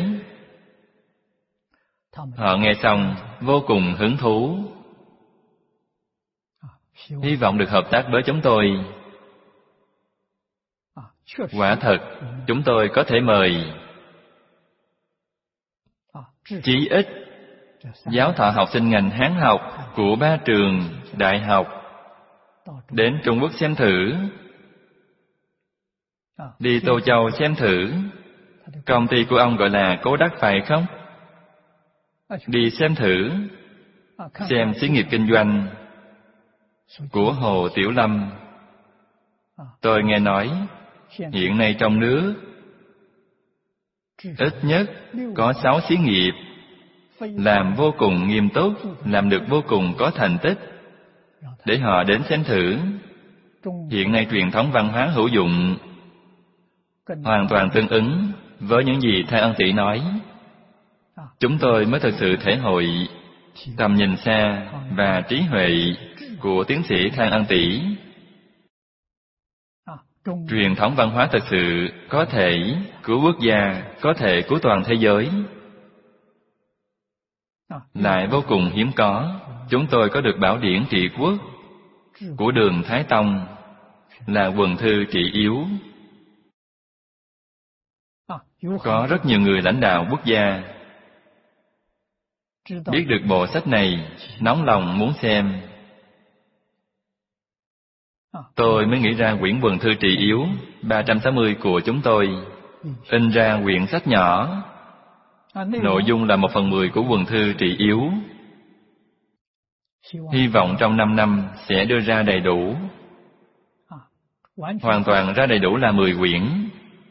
Speaker 1: Họ nghe xong vô cùng hứng thú, hy vọng được hợp tác với chúng tôi. Quả thật, chúng tôi có thể mời chí ít giáo thọ học sinh ngành Hán học của ba trường đại học đến Trung Quốc xem thử, đi Tô Châu xem thử. Công ty của ông gọi là Cố Đắc phải không? Đi xem thử, xem xí nghiệp kinh doanh của Hồ Tiểu Lâm. Tôi nghe nói hiện nay trong nước ít nhất có sáu xí nghiệp làm vô cùng nghiêm túc, làm được vô cùng có thành tích, để họ đến xem thử. Hiện nay truyền thống văn hóa hữu dụng hoàn toàn tương ứng với những gì Thầy Ân Tỷ nói. Chúng tôi mới thực sự thể hội tầm nhìn xa và trí huệ của tiến sĩ Thầy Ân Tỷ. Truyền thống văn hóa thật sự có thể cứu quốc gia, có thể cứu toàn thế giới, lại vô cùng hiếm có. Chúng tôi có được bảo điển trị quốc của Đường Thái Tông, là quần thư trị yếu. Có rất nhiều người lãnh đạo quốc gia biết được bộ sách này, nóng lòng muốn xem. Tôi mới nghĩ ra quyển quần thư trị yếu ba trăm sáu mươi của chúng tôi, in ra quyển sách nhỏ. Nội dung là một phần mười của quần thư trị yếu. Hy vọng trong năm năm sẽ đưa ra đầy đủ. Hoàn toàn ra đầy đủ là mười quyển.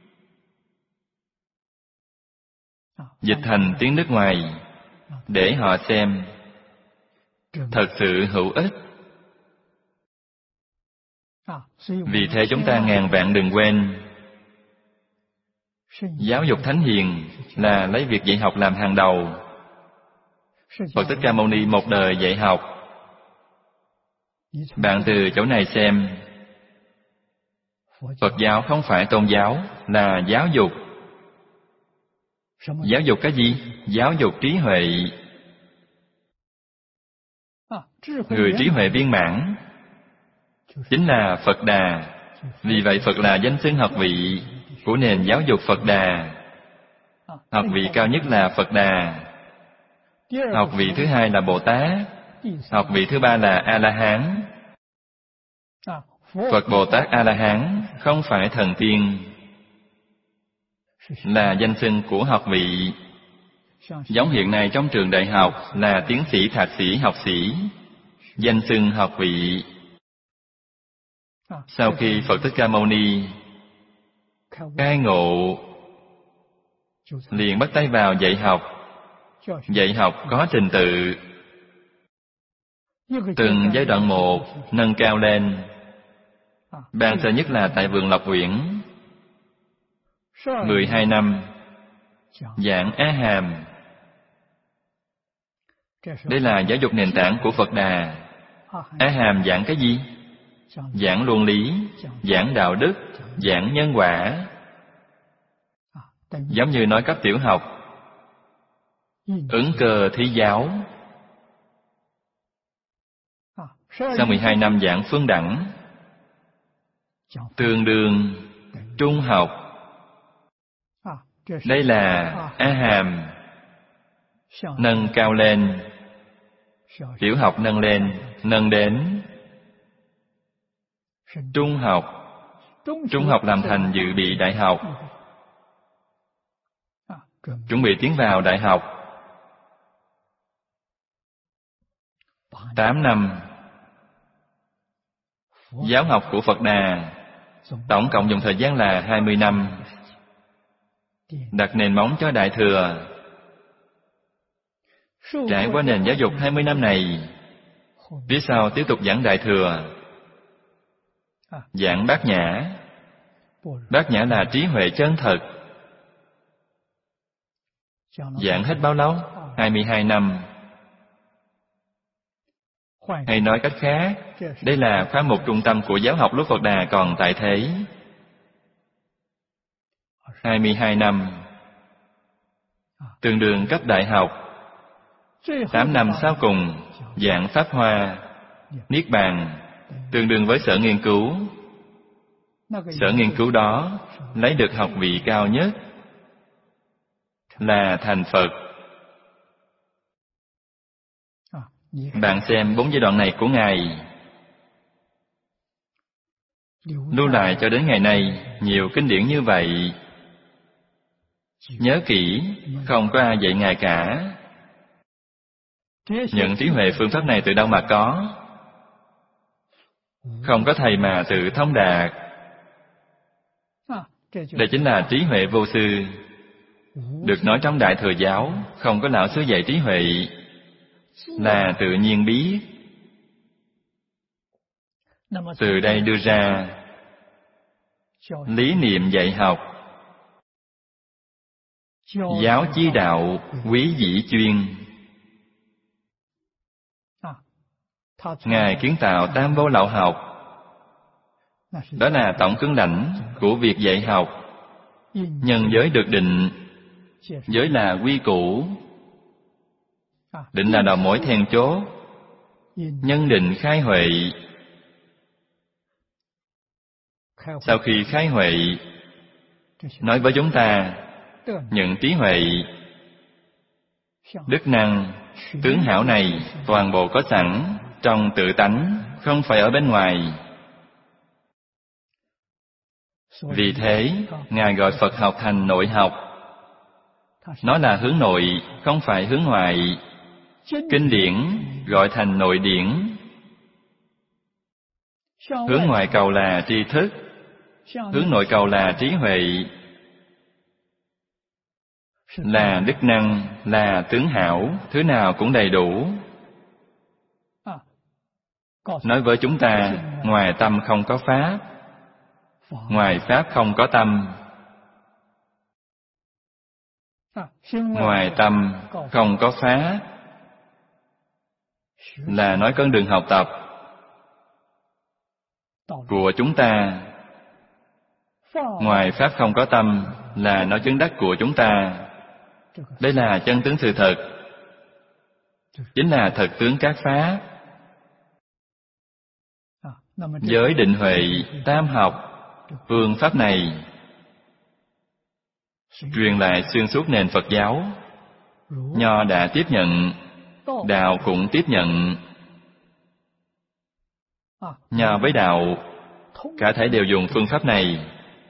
Speaker 1: Dịch thành tiếng nước ngoài để họ xem. Thật sự hữu ích. Vì thế chúng ta ngàn vạn đừng quên, giáo dục thánh hiền là lấy việc dạy học làm hàng đầu. Phật Thích Ca Mâu Ni một đời dạy học. Bạn từ chỗ này xem, Phật giáo không phải tôn giáo, là giáo dục. Giáo dục cái gì? Giáo dục trí huệ. Người trí huệ viên mãn chính là Phật Đà. Vì vậy Phật là danh xưng học vị của nền giáo dục Phật Đà. Học vị cao nhất là Phật Đà. Học vị thứ hai là Bồ Tát. Học vị thứ ba là A-la-hán. Phật Bồ Tát A-la-hán không phải thần tiên, là danh xưng của học vị. Giống hiện nay trong trường đại học là tiến sĩ, thạc sĩ, học sĩ, danh xưng học vị. Sau khi Phật Thích Ca Mâu Ni khai ngộ, liền bắt tay vào dạy học. Dạy học có trình tự, từng giai đoạn một nâng cao lên. Ban sơ nhất là tại Vườn Lộc Uyển, mười hai năm giảng Á Hàm. Đây là giáo dục nền tảng của Phật Đà. Á Hàm giảng cái gì? Giảng luân lý, giảng đạo đức, giảng nhân quả. Giống như nói cấp tiểu học, ứng cơ thí giáo. Sau mười hai năm giảng phương đẳng, tương đương trung học. Đây là Á Hàm nâng cao lên, tiểu học nâng lên, nâng đến trung học. Trung học làm thành dự bị đại học, chuẩn bị tiến vào đại học. Tám năm giáo học của Phật Đà, tổng cộng dùng thời gian là hai mươi năm, đặt nền móng cho Đại Thừa. Trải qua nền giáo dục hai mươi năm này, phía sau tiếp tục giảng Đại Thừa, giảng Bát Nhã. Bát Nhã là trí huệ chân thật. Giảng hết bao lâu? hai mươi hai năm. Hay nói cách khác, đây là khoa mục trung tâm của giáo học lúc Phật Đà còn tại thế. hai mươi hai năm, tương đương cấp đại học. Tám năm sau cùng, giảng Pháp Hoa, Niết Bàn, tương đương với sở nghiên cứu. Sở nghiên cứu đó lấy được học vị cao nhất, là thành Phật. Bạn xem bốn giai đoạn này của Ngài, lưu lại cho đến ngày nay nhiều kinh điển như vậy. Nhớ kỹ, không có ai dạy Ngài cả. Nhận trí huệ phương pháp này từ đâu mà có? Không có thầy mà tự thông đạt. Đây chính là trí huệ vô sư. Được nói trong Đại Thừa Giáo, không có lão sư dạy trí huệ, là tự nhiên biết. Từ đây đưa ra lý niệm dạy học. Giáo chi đạo quý dĩ chuyên. Ngài kiến tạo Tam Vô Lậu học. Đó là tổng cứng lãnh của việc dạy học. Nhân giới được định. Giới là quy củ. Định là đầu mối then chốt. Nhân định khai huệ. Sau khi khai huệ, nói với chúng ta, những trí huệ, đức năng, tướng hảo này toàn bộ có sẵn trong tự tánh, không phải ở bên ngoài. Vì thế, Ngài gọi Phật học thành nội học. Nó là hướng nội, không phải hướng ngoại. Kinh điển gọi thành nội điển. Hướng ngoại cầu là tri thức, hướng nội cầu là trí huệ, là đức năng, là tướng hảo, thứ nào cũng đầy đủ. Nói với chúng ta, ngoài tâm không có pháp, ngoài pháp không có tâm. Ngoài tâm không có pháp, là nói con đường học tập của chúng ta. Ngoài pháp không có tâm, là nói chứng đắc của chúng ta. Đây là chân tướng sự thật, chính là thật tướng các pháp. Giới định huệ tam học phương pháp này truyền lại xuyên suốt nền Phật giáo. Nho đã tiếp nhận, đạo cũng tiếp nhận. Nho với đạo cả thể đều dùng phương pháp này.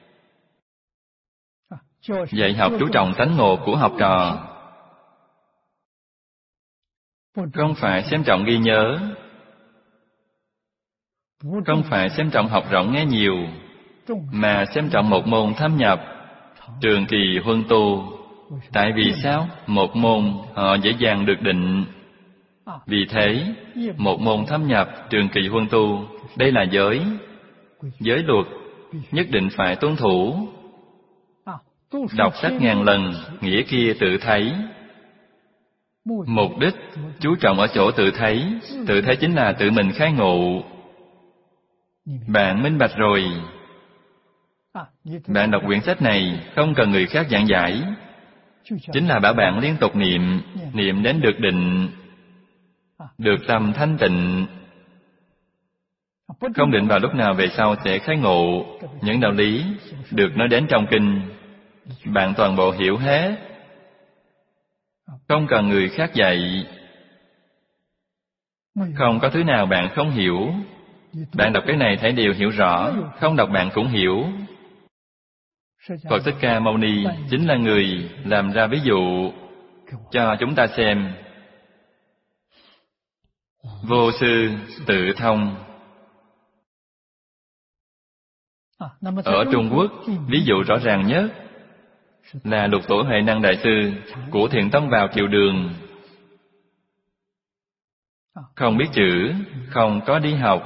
Speaker 1: Dạy học chú trọng tánh ngộ của học trò, không phải xem trọng ghi nhớ, không phải xem trọng học rộng nghe nhiều, mà xem trọng một môn thâm nhập, trường kỳ huân tu. Tại vì sao? Một môn họ dễ dàng được định. Vì thế, một môn thâm nhập, trường kỳ huân tu, đây là giới. Giới luật, nhất định phải tuân thủ. Đọc sách ngàn lần, nghĩa kia tự thấy. Mục đích, chú trọng ở chỗ tự thấy. Tự thấy chính là tự mình khai ngộ. Bạn minh bạch rồi. Bạn đọc quyển sách này, không cần người khác giảng giải. Chính là bảo bạn liên tục niệm, niệm đến được định, được tâm thanh tịnh. Không định vào lúc nào về sau sẽ khai ngộ. Những đạo lý được nói đến trong kinh, bạn toàn bộ hiểu hết, không cần người khác dạy. Không có thứ nào bạn không hiểu. Bạn đọc cái này thấy đều hiểu rõ, không đọc bạn cũng hiểu. Phật Thích Ca Mâu Ni chính là người làm ra ví dụ cho chúng ta xem. Vô sư tự thông. Ở Trung Quốc, ví dụ rõ ràng nhất là Lục Tổ Huệ Năng Đại Sư của Thiện Tông vào Kiều Đường. Không biết chữ, không có đi học.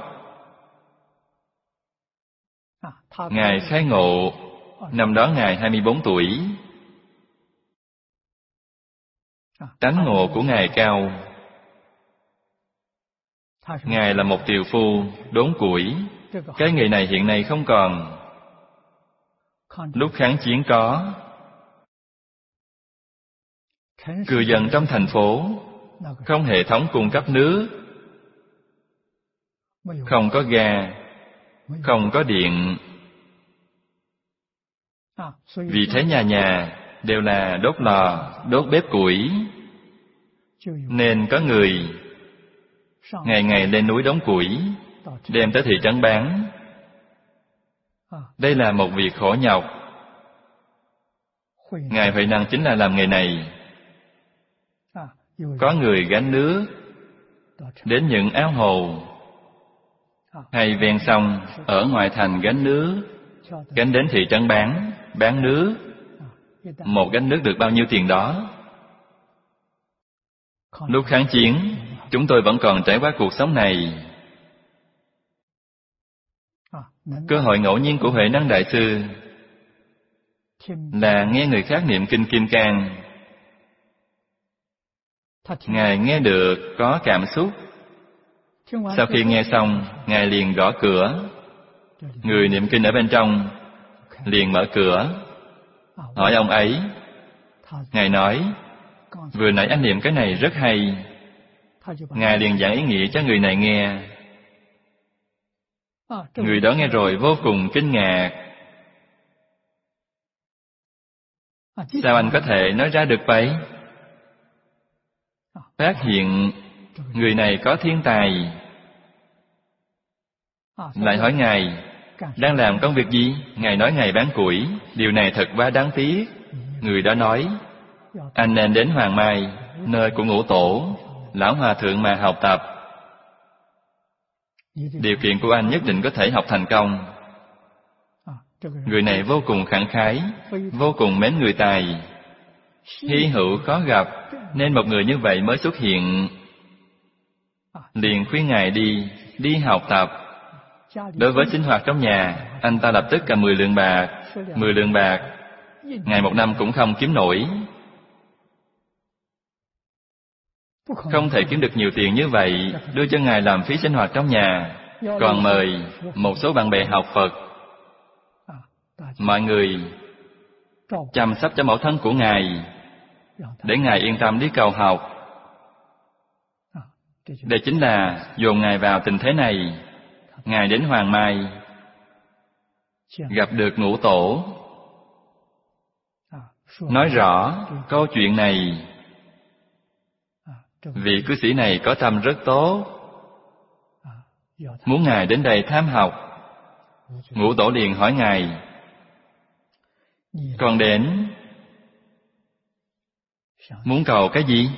Speaker 1: Ngài khai ngộ, năm đó Ngài hai mươi bốn tuổi. Tánh ngộ của Ngài cao. Ngài là một tiều phu, đốn củi. Cái nghề này hiện nay không còn. Lúc kháng chiến có. Cư dân trong thành phố không hệ thống cung cấp nước, không có ga, không có điện. Vì thế nhà nhà đều là đốt lò, đốt bếp củi. Nên có người ngày ngày lên núi đóng củi, đem tới thị trấn bán. Đây là một việc khổ nhọc. Ngài Huệ Năng chính là làm nghề này. Có người gánh nước đến những ao hồ hay ven sông ở ngoại thành gánh nước, gánh đến thị trấn bán, bán nước. Một gánh nước được bao nhiêu tiền đó. Lúc kháng chiến, chúng tôi vẫn còn trải qua cuộc sống này. Cơ hội ngẫu nhiên của Huệ Năng Đại Sư là nghe người khác niệm kinh Kim Cang. Ngài nghe được có cảm xúc. Sau khi nghe xong, Ngài liền gõ cửa. Người niệm kinh ở bên trong liền mở cửa, hỏi ông ấy. Ngài nói, vừa nãy anh niệm cái này rất hay. Ngài liền giảng ý nghĩa cho người này nghe. Người đó nghe rồi vô cùng kinh ngạc. Sao anh có thể nói ra được vậy? Phát hiện người này có thiên tài. Lại hỏi Ngài, đang làm công việc gì? Ngài nói Ngài bán củi. Điều này thật quá đáng tiếc. Người đó nói, anh nên đến Hoàng Mai, nơi của Ngũ Tổ, Lão Hòa Thượng mà học tập. Điều kiện của anh nhất định có thể học thành công. Người này vô cùng khẳng khái, vô cùng mến người tài. Hy hữu khó gặp, nên một người như vậy mới xuất hiện. Liền khuyên Ngài đi, đi học tập. Đối với sinh hoạt trong nhà, anh ta lập tức cầm mười lượng bạc. Mười lượng bạc, Ngài một năm cũng không kiếm nổi. Không thể kiếm được nhiều tiền như vậy, đưa cho Ngài làm phí sinh hoạt trong nhà. Còn mời một số bạn bè học Phật. Mọi người chăm sóc cho mẫu thân của Ngài. để Ngài yên tâm đi cầu học. Đây chính là dồn Ngài vào tình thế này. Ngài đến Hoàng Mai, gặp được Ngũ Tổ, nói rõ câu chuyện này. Vị cư sĩ này có tâm rất tốt, muốn Ngài đến đây tham học. Ngũ Tổ liền hỏi Ngài: con đến muốn cầu cái gì?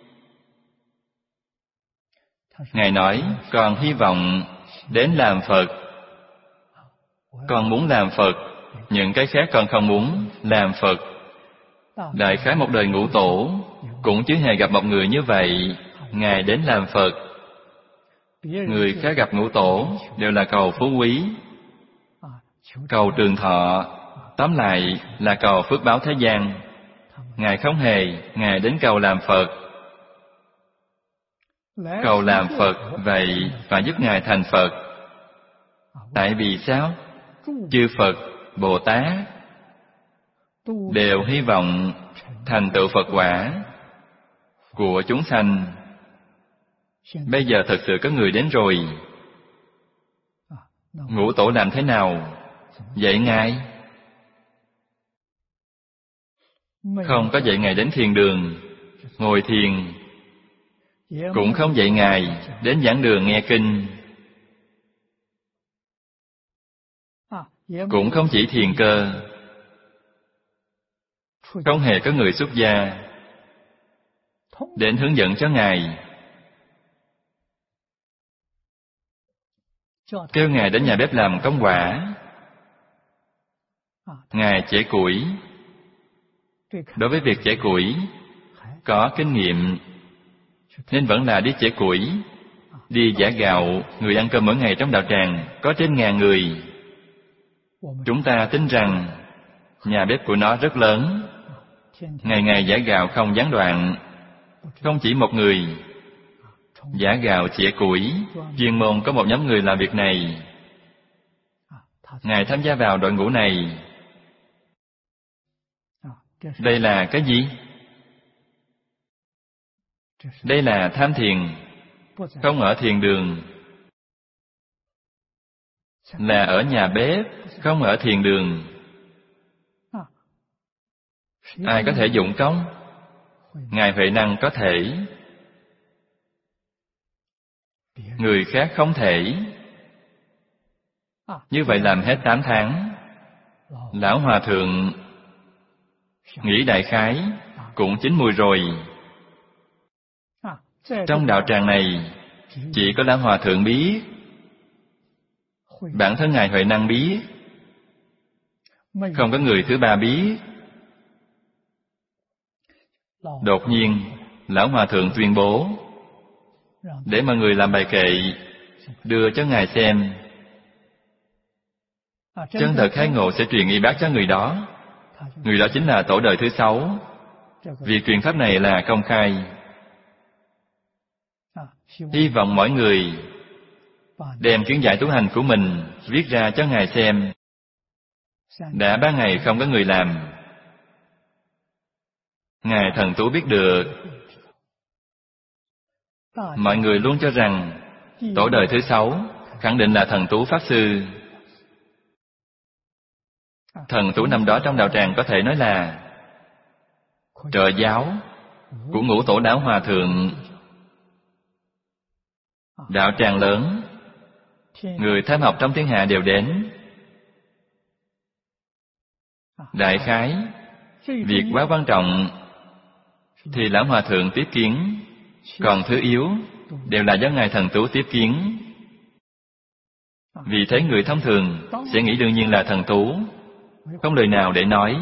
Speaker 1: Ngài nói: con hy vọng đến làm Phật. Con muốn làm Phật, những cái khác con không muốn làm Phật. Đại khái một đời Ngũ Tổ cũng chưa hề gặp một người như vậy. Ngài đến làm Phật. Người khác gặp Ngũ Tổ đều là cầu phú quý, cầu trường thọ, tóm lại là cầu phước báo thế gian. Ngài không hề, Ngài đến cầu làm Phật. Cầu làm Phật, vậy phải giúp Ngài thành Phật. Tại vì sao? Chư Phật, Bồ Tát đều hy vọng thành tựu Phật quả của chúng sanh. Bây giờ thật sự có người đến rồi. Ngũ Tổ làm thế nào? Dạy Ngài? Không có dạy Ngài đến thiền đường ngồi thiền, cũng không dạy Ngài đến giảng đường nghe kinh, cũng không chỉ thiền cơ. Không hề có người xuất gia đến hướng dẫn cho Ngài, kêu Ngài đến nhà bếp làm công quả. Ngài chẻ củi. Đối với việc chẻ củi có kinh nghiệm, nên vẫn là đi chẻ củi, đi giã gạo. Người ăn cơm mỗi ngày trong đạo tràng có trên ngàn người. Chúng ta tin rằng nhà bếp của nó rất lớn, ngày ngày giã gạo không gián đoạn. Không chỉ một người giã gạo chẻ củi, chuyên môn có một nhóm người làm việc này. Ngài tham gia vào đội ngũ này. Đây là cái gì? Đây là tham thiền, không ở thiền đường. Là ở nhà bếp, không ở thiền đường. Ai có thể dụng công? Ngài Huệ Năng có thể, người khác không thể. Như vậy làm hết tám tháng. Lão Hòa Thượng nghĩ đại khái cũng chín mùi rồi. Trong đạo tràng này chỉ có Lão Hòa Thượng biết, bản thân Ngài Huệ Năng biết, không có người thứ ba biết. Đột nhiên Lão Hòa Thượng tuyên bố để mọi người làm bài kệ đưa cho Ngài xem. Chân thật khai ngộ sẽ truyền y bác cho người đó. Người đó chính là tổ đời thứ sáu. Việc truyền pháp này là công khai. Hy vọng mọi người đem kiến giải tu hành của mình viết ra cho Ngài xem. Đã ba ngày không có người làm. Ngài Thần Tú biết được. Mọi người luôn cho rằng tổ đời thứ sáu khẳng định là Thần Tú Pháp Sư. Thần Tú năm đó trong đạo tràng có thể nói là trợ giáo của Ngũ Tổ Lão Hòa Thượng. Đạo tràng lớn, người tham học trong thiên hạ đều đến. Đại khái, việc quá quan trọng thì Lão Hòa Thượng tiếp kiến, còn thứ yếu đều là do Ngài Thần Tú tiếp kiến. Vì thế người thông thường sẽ nghĩ đương nhiên là Thần Tú, không lời nào để nói.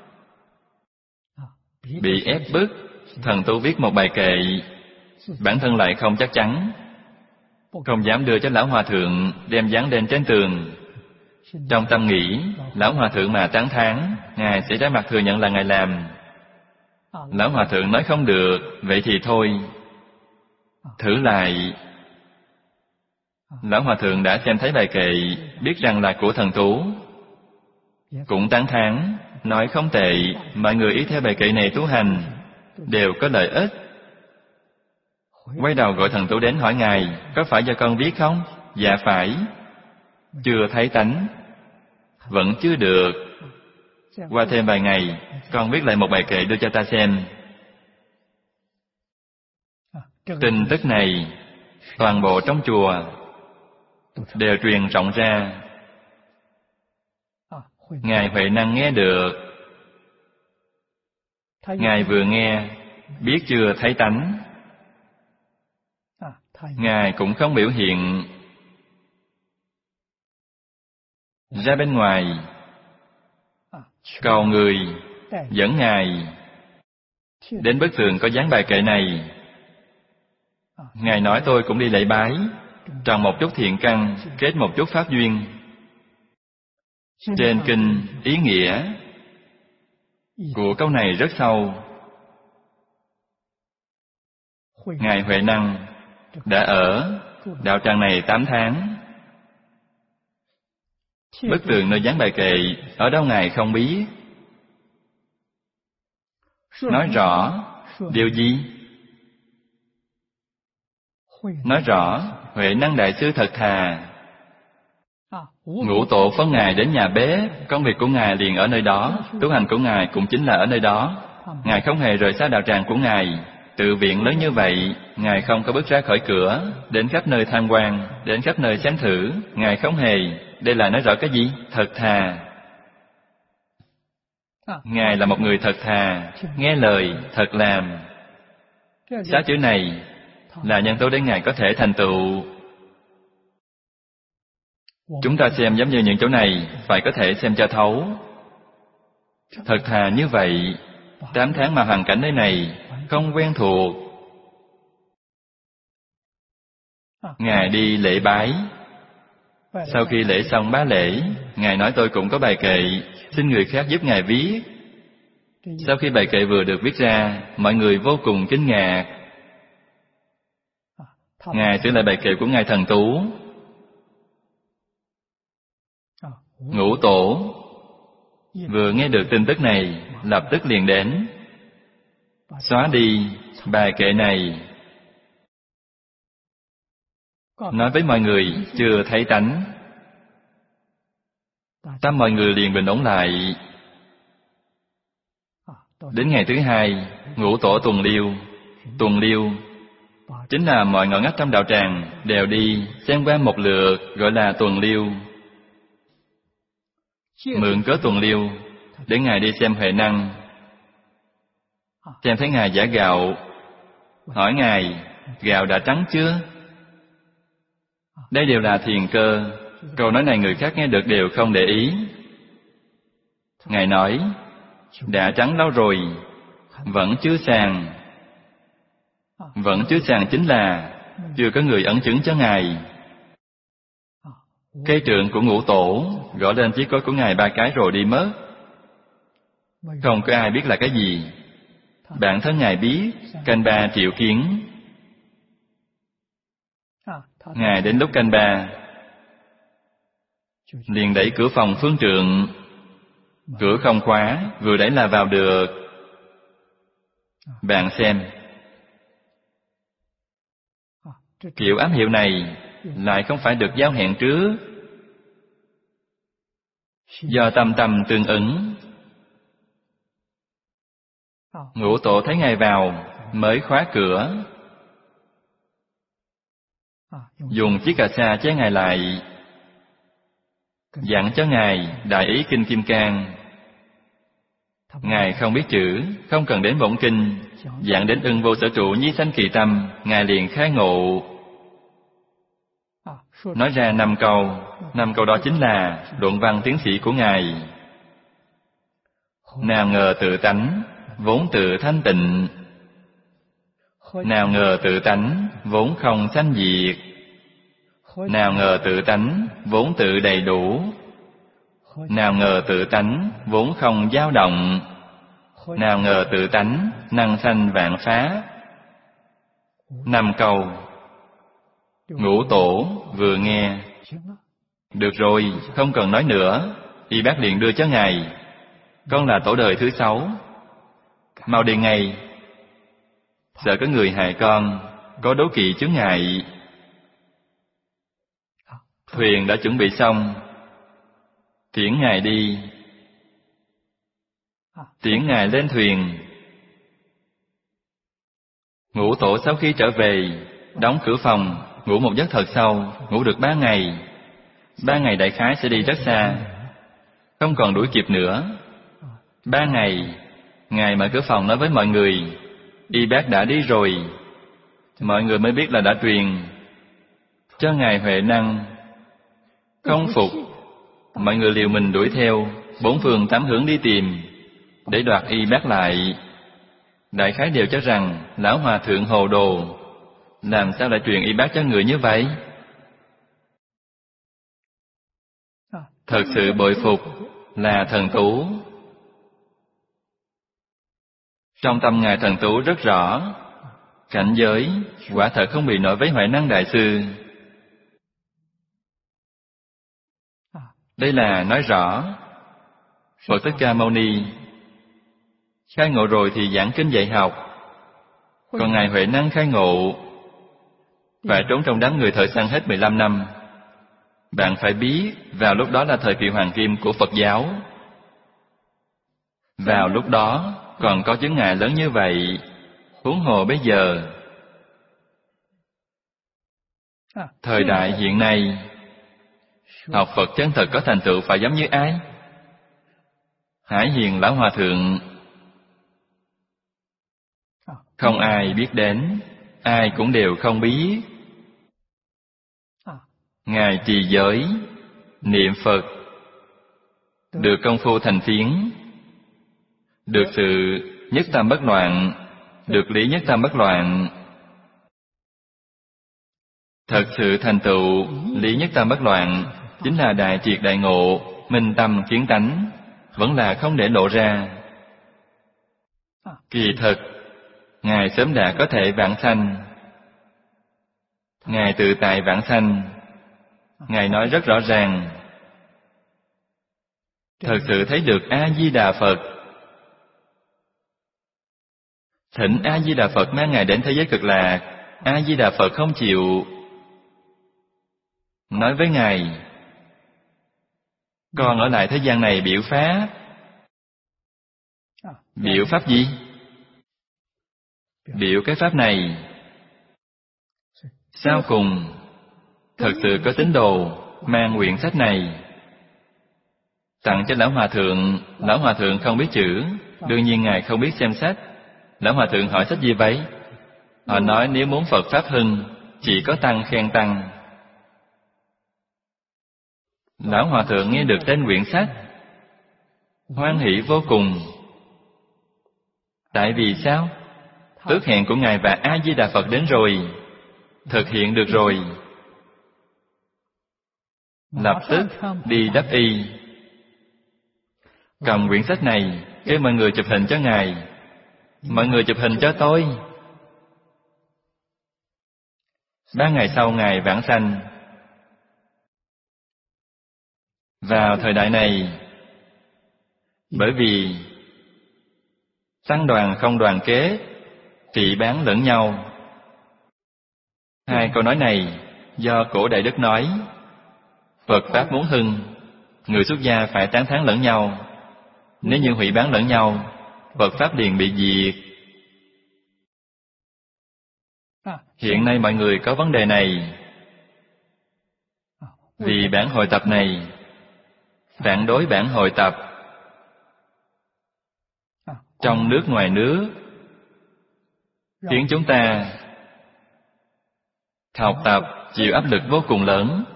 Speaker 1: Bị ép bức, Thần Tú viết một bài kệ, bản thân lại không chắc chắn, không dám đưa cho Lão Hòa Thượng đem dán lên trên tường. Trong tâm nghĩ, Lão Hòa Thượng mà tán thán, Ngài sẽ ra mặt thừa nhận là Ngài làm. Lão Hòa Thượng nói không được, vậy thì thôi, thử lại. Lão Hòa Thượng đã xem thấy bài kệ, biết rằng là của Thần Tú, cũng tán thán, nói không tệ, mọi người ý theo bài kệ này tu hành, đều có lợi ích. Quay đầu gọi thần Tú đến hỏi Ngài, có phải do con viết không? Dạ phải. Chưa thấy tánh. Vẫn chưa được. Qua thêm vài ngày, con viết lại một bài kệ đưa cho ta xem. Tin tức này, toàn bộ trong chùa đều truyền rộng ra. Ngài Huệ Năng nghe được. Ngài vừa nghe, biết chưa thấy tánh. Ngài cũng không biểu hiện ra bên ngoài, cầu người dẫn Ngài đến bức tường có dán bài kệ này. Ngài nói tôi cũng đi lễ bái, trồng một chút thiện căn, kết một chút pháp duyên. Trên kinh ý nghĩa của câu này rất sâu. Ngài Huệ Năng đã ở đạo tràng này tám tháng. Bức tường nơi dán bài kệ ở đâu Ngài không biết. Nói rõ điều gì? Nói rõ Huệ Năng Đại Sư thật thà. Ngũ tổ phó Ngài đến nhà bếp, công việc của Ngài liền ở nơi đó, tu hành của Ngài cũng chính là ở nơi đó. Ngài không hề rời xa đạo tràng của Ngài. Tự viện lớn như vậy, Ngài không có bước ra khỏi cửa, đến khắp nơi tham quan, đến khắp nơi xem thử. Ngài không hề. Đây là nói rõ cái gì? Thật thà. Ngài là một người thật thà, nghe lời, thật làm. Sáu chữ này là nhân tố để Ngài có thể thành tựu. Chúng ta xem giống như những chỗ này, phải có thể xem cho thấu. Thật thà như vậy, tám tháng mà hoàn cảnh nơi này không quen thuộc. Ngài đi lễ bái. Sau khi lễ xong bá lễ, Ngài nói tôi cũng có bài kệ, xin người khác giúp Ngài viết. Sau khi bài kệ vừa được viết ra, mọi người vô cùng kinh ngạc. Ngài sửa lại bài kệ của Ngài Thần Tú. Ngũ tổ vừa nghe được tin tức này, lập tức liền đến, xóa đi bài kệ này, nói với mọi người chưa thấy tánh. Tâm mọi người liền bình ổn lại. Đến ngày thứ hai, ngũ tổ tuần liêu. Tuần liêu chính là mọi ngõ ngách trong đạo tràng đều đi xem qua một lượt, gọi là tuần liêu. Mượn cớ tuần liêu để Ngài đi xem Huệ Năng. Xem thấy Ngài giã gạo, hỏi Ngài gạo đã trắng chưa? Đây đều là thiền cơ. Câu nói này người khác nghe được đều không để ý. Ngài nói đã trắng lâu rồi, vẫn chưa sàng. Vẫn chưa sàng chính là chưa có người ấn chứng cho Ngài. Cây trượng của ngũ tổ gõ lên chiếc cối của Ngài ba cái rồi đi mất. Không có ai biết là cái gì. Bản thân Ngài biết, canh ba triệu kiến. Ngài đến lúc canh ba liền đẩy cửa phòng phương trượng. Cửa không khóa, vừa đẩy là vào được. Bạn xem, kiểu ám hiệu này lại không phải được giao hẹn trước, do tâm tâm tương ứng. Ngũ tổ thấy Ngài vào mới khóa cửa, dùng chiếc cà sa chế Ngài lại, dặn cho Ngài đại ý kinh Kim Cang. Ngài không biết chữ, không cần đến bổn kinh, dặn đến ưng vô sở trụ nhi sanh kỳ tâm, Ngài liền khai ngộ. Nói ra năm câu, năm câu đó chính là luận văn tiến sĩ của Ngài. Nào ngờ tự tánh vốn tự thanh tịnh, nào ngờ tự tánh vốn không sanh diệt, nào ngờ tự tánh vốn tự đầy đủ, nào ngờ tự tánh vốn không dao động, nào ngờ tự tánh năng sanh vạn phá. Năm câu. Ngũ tổ vừa nghe, được rồi, không cần nói nữa. Y bác liền đưa cho Ngài, con là tổ đời thứ sáu, mau đi ngay sợ có người hại con, có đố kỵ chướng ngại. Thuyền đã chuẩn bị xong, tiễn Ngài đi. Tiễn Ngài lên thuyền. Ngũ tổ sau khi trở về, đóng cửa phòng, ngủ một giấc thật sâu, ngủ được ba ngày. Ba ngày đại khái sẽ đi rất xa, không còn đuổi kịp nữa. Ba ngày, Ngài mở cửa phòng nói với mọi người, y bác đã đi rồi. Mọi người mới biết là đã truyền cho Ngài Huệ Năng. Không phục, mọi người liều mình đuổi theo, bốn phương tám hướng đi tìm, để đoạt y bác lại. Đại khái đều cho rằng lão hòa thượng hồ đồ, làm sao lại truyền y bác cho người như vậy? Thật sự bội phục, là thần tú. Trong tâm Ngài thần tú rất rõ, cảnh giới quả thật không bị nổi với Huệ Năng đại sư. Đây là nói rõ Phật Thích Ca Mâu Ni khai ngộ rồi thì giảng kinh dạy học, còn Ngài Huệ Năng khai ngộ phải trốn trong đám người thợ săn hết mười lăm năm. Bạn phải biết, vào lúc đó là thời kỳ hoàng kim của Phật giáo. Vào lúc đó còn có chướng ngại lớn như vậy, huống hồ bây giờ. Thời đại hiện nay, học Phật chân thật có thành tựu phải giống như ai? Hải Hiền Lão Hòa Thượng. Không ai biết đến, ai cũng đều không biết. Ngài trì giới, niệm Phật, được công phu thành phiến, được sự nhất tâm bất loạn, được lý nhất tâm bất loạn. Thật sự thành tựu lý nhất tâm bất loạn chính là đại triệt đại ngộ, minh tâm kiến tánh, vẫn là không để lộ ra. Kỳ thực, Ngài sớm đã có thể vãng sanh. Ngài tự tại vãng sanh. Ngài nói rất rõ ràng. Thật sự thấy được A-di-đà Phật. Thỉnh A-di-đà Phật mang Ngài đến thế giới cực lạc. A-di-đà Phật không chịu. Nói với Ngài, con ở lại thế gian này biểu pháp. Biểu pháp gì? Biểu cái pháp này. Sau cùng, thật sự có tín đồ mang quyển sách này tặng cho Lão Hòa Thượng. Lão Hòa Thượng không biết chữ, đương nhiên Ngài không biết xem sách. Lão Hòa Thượng hỏi sách gì vậy? Họ nói nếu muốn Phật Pháp hưng, chỉ có tăng khen tăng. Lão Hòa Thượng nghe được tên quyển sách, hoan hỷ vô cùng. Tại vì sao? Ước hẹn của Ngài và A-di-đà Phật đến rồi, thực hiện được rồi. Lập tức đi đắp y, cầm quyển sách này, kêu mọi người chụp hình cho Ngài. Mọi người chụp hình cho tôi. Ba ngày sau Ngài vãng sanh. Vào thời đại này, bởi vì tăng đoàn không đoàn kết, trị bán lẫn nhau. Hai câu nói này do Cổ Đại Đức nói. Phật Pháp muốn hưng, người xuất gia phải tán thán lẫn nhau. Nếu như hủy bán lẫn nhau, Phật Pháp liền bị diệt. Hiện nay mọi người có vấn đề này. Vì bản hội tập này, phản đối bản hội tập. Trong nước ngoài nước, khiến chúng ta học tập chịu áp lực vô cùng lớn.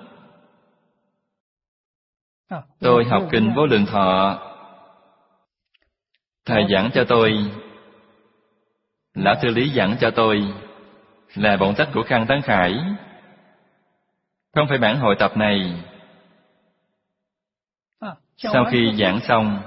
Speaker 1: Tôi học kinh Vô Lượng Thọ, thầy giảng cho tôi, Lão Sư Lý giảng cho tôi là bộ sách của Khang Tấn Khải, không phải bản hội tập này. Sau khi giảng xong,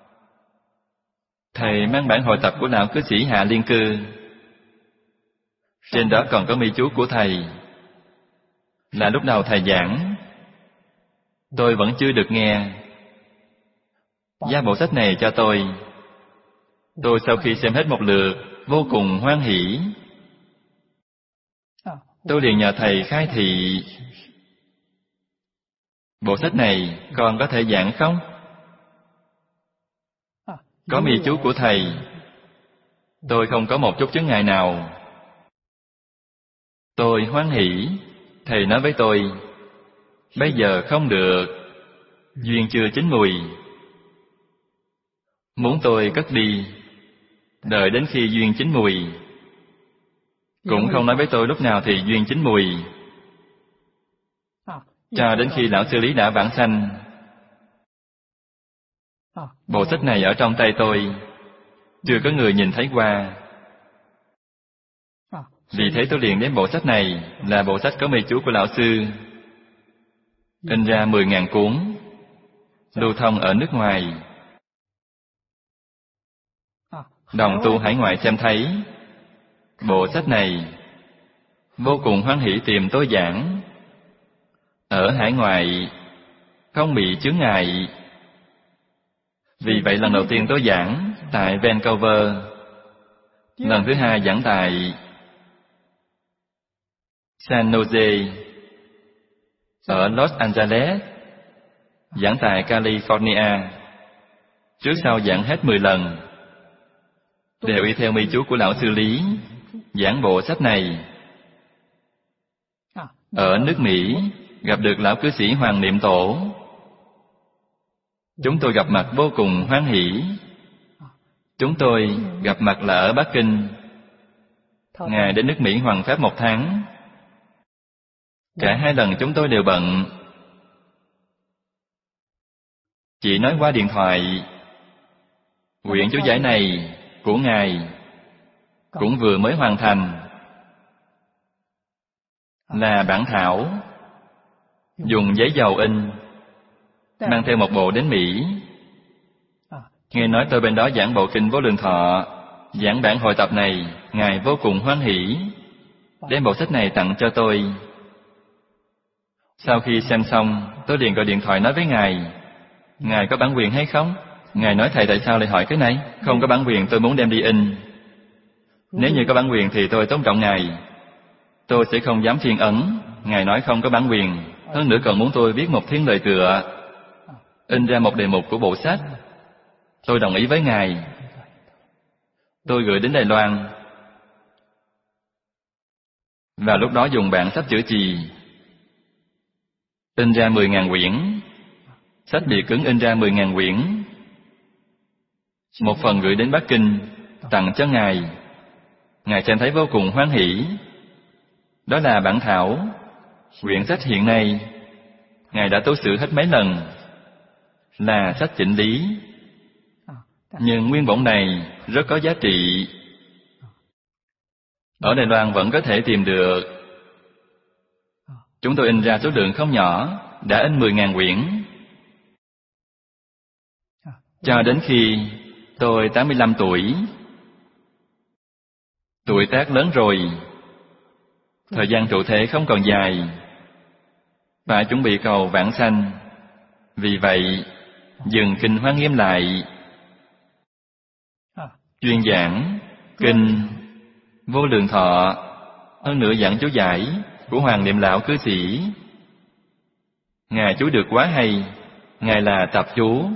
Speaker 1: thầy mang bản hội tập của Lão Cư Sĩ Hạ Liên Cư. Trên đó còn có mi chú của thầy. Là lúc đầu thầy giảng, tôi vẫn chưa được nghe. Giao bộ sách này cho tôi. Tôi sau khi xem hết một lượt, vô cùng hoan hỷ. Tôi liền nhờ thầy khai thị, bộ sách này con có thể giảng không? Có mi chú của thầy, tôi không có một chút chướng ngại nào. Tôi hoan hỷ. Thầy nói với tôi, bây giờ không được, duyên chưa chín mùi. Muốn tôi cất đi, đợi đến khi duyên chín mùi. Cũng không nói với tôi lúc nào thì duyên chín mùi. Cho đến khi lão sư Lý đã vãng sanh, bộ sách này ở trong tay tôi, chưa có người nhìn thấy qua. Vì thế tôi liền đem bộ sách này là bộ sách có mi chú của lão sư, in ra mười ngàn cuốn, lưu thông ở nước ngoài. Đồng tu hải ngoại xem thấy bộ sách này, vô cùng hoan hỷ tìm tôi giảng. Ở hải ngoại không bị chướng ngại. Vì vậy lần đầu tiên tôi giảng tại Vancouver, lần thứ hai giảng tại San Jose, ở Los Angeles, giảng tại California. Trước sau giảng hết mười lần, đều y theo mi chú của lão sư Lý giảng bộ sách này. Ở nước Mỹ gặp được lão cư sĩ Hoàng Niệm Tổ, chúng tôi gặp mặt vô cùng hoan hỷ. Chúng tôi gặp mặt là ở Bắc Kinh. Ngài đến nước Mỹ hoằng pháp một tháng. Cả hai lần chúng tôi đều bận. Chỉ nói qua điện thoại, quyển chú giải này của Ngài cũng vừa mới hoàn thành, là bản thảo, dùng giấy dầu in, mang theo một bộ đến Mỹ. Nghe nói tôi bên đó giảng bộ kinh Vô Lượng Thọ, giảng bản hội tập này, Ngài vô cùng hoan hỷ, đem bộ sách này tặng cho tôi. Sau khi xem xong, tôi liền gọi điện thoại nói với Ngài, Ngài có bản quyền hay không? Ngài nói, thầy tại sao lại hỏi cái này? Không có bản quyền, tôi muốn đem đi in. Nếu như có bản quyền thì tôi tôn trọng Ngài, tôi sẽ không dám phiên ấn. Ngài nói không có bản quyền, hơn nữa còn muốn tôi viết một thiên lời tựa, in ra một đề mục của bộ sách. Tôi đồng ý với Ngài. Tôi gửi đến Đài Loan. Và lúc đó dùng bản sách chữ chì, in ra mười ngàn quyển. Sách bìa cứng in ra mười ngàn quyển. Một phần gửi đến Bắc Kinh, tặng cho Ngài. Ngài xem thấy vô cùng hoan hỷ. Đó là bản thảo. Quyển sách hiện nay Ngài đã tu sửa hết mấy lần, là sách chỉnh lý. Nhưng nguyên bổn này rất có giá trị. Ở Đài Loan vẫn có thể tìm được. Chúng tôi in ra số lượng không nhỏ, đã in mười ngàn quyển. Cho đến khi tôi tám mươi lăm tuổi, tuổi tác lớn rồi, thời gian trụ thể không còn dài, phải chuẩn bị cầu vãng sanh. Vì vậy, dừng kinh Hoa Nghiêm lại, chuyên giảng kinh Vô Lượng Thọ, hơn nữa giảng chú giải của Hoàng Niệm Lão cư sĩ. Ngài chú được quá hay. Ngài là tập chú,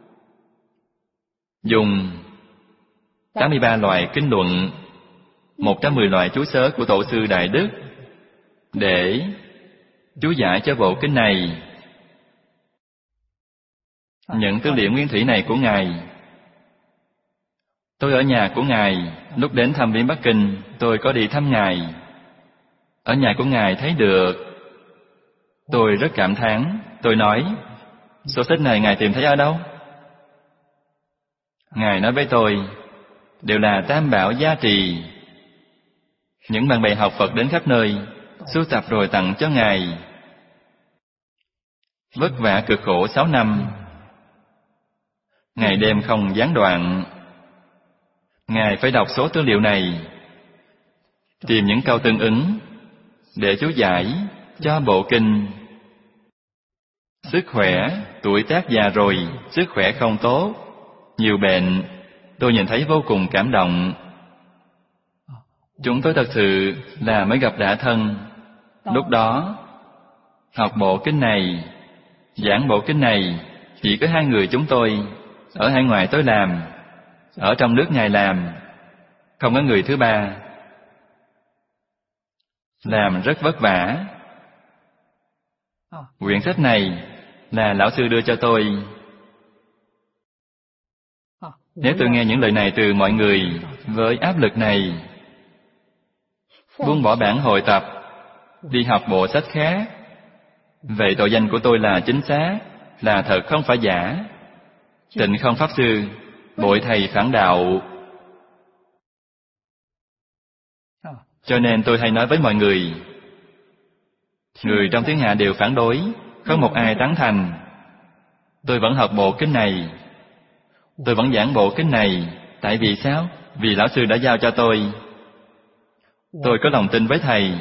Speaker 1: dùng tám mươi ba loại kinh luận, một trăm mười loại chú sớ của Tổ sư Đại Đức để chú giải cho bộ kinh này. Những tư liệu nguyên thủy này của Ngài, tôi ở nhà của Ngài. Lúc đến thăm viếng Bắc Kinh, tôi có đi thăm Ngài. Ở nhà của Ngài thấy được. Tôi rất cảm thán. Tôi nói, sổ sách này Ngài tìm thấy ở đâu? Ngài nói với tôi, đều là tam bảo gia trì. Những bạn bè học Phật đến khắp nơi, sưu tập rồi tặng cho Ngài. Vất vả cực khổ sáu năm, ngày đêm không gián đoạn. Ngài phải đọc số tư liệu này, tìm những câu tương ứng để chú giải cho bộ kinh. Sức khỏe, tuổi tác già rồi, sức khỏe không tốt, nhiều bệnh, tôi nhìn thấy vô cùng cảm động. Chúng tôi thật sự là mới gặp đã thân. Lúc đó, học bộ kinh này, giảng bộ kinh này, chỉ có hai người chúng tôi. Ở hải ngoại tôi làm, ở trong nước Ngài làm, không có người thứ ba. Làm rất vất vả. Quyển sách này là lão sư đưa cho tôi. Nếu tôi nghe những lời này từ mọi người với áp lực này, buông bỏ bản hội tập, đi học bộ sách khác, vậy tội danh của tôi là chính xác, là thật không phải giả. Tịnh Không Pháp Sư, bội thầy phản đạo. Cho nên tôi hay nói với mọi người, người trong thiên hạ đều phản đối, không một ai tán thành. Tôi vẫn học bộ kinh này, tôi vẫn giảng bộ kinh này. Tại vì sao? Vì lão sư đã giao cho tôi. Tôi có lòng tin với thầy.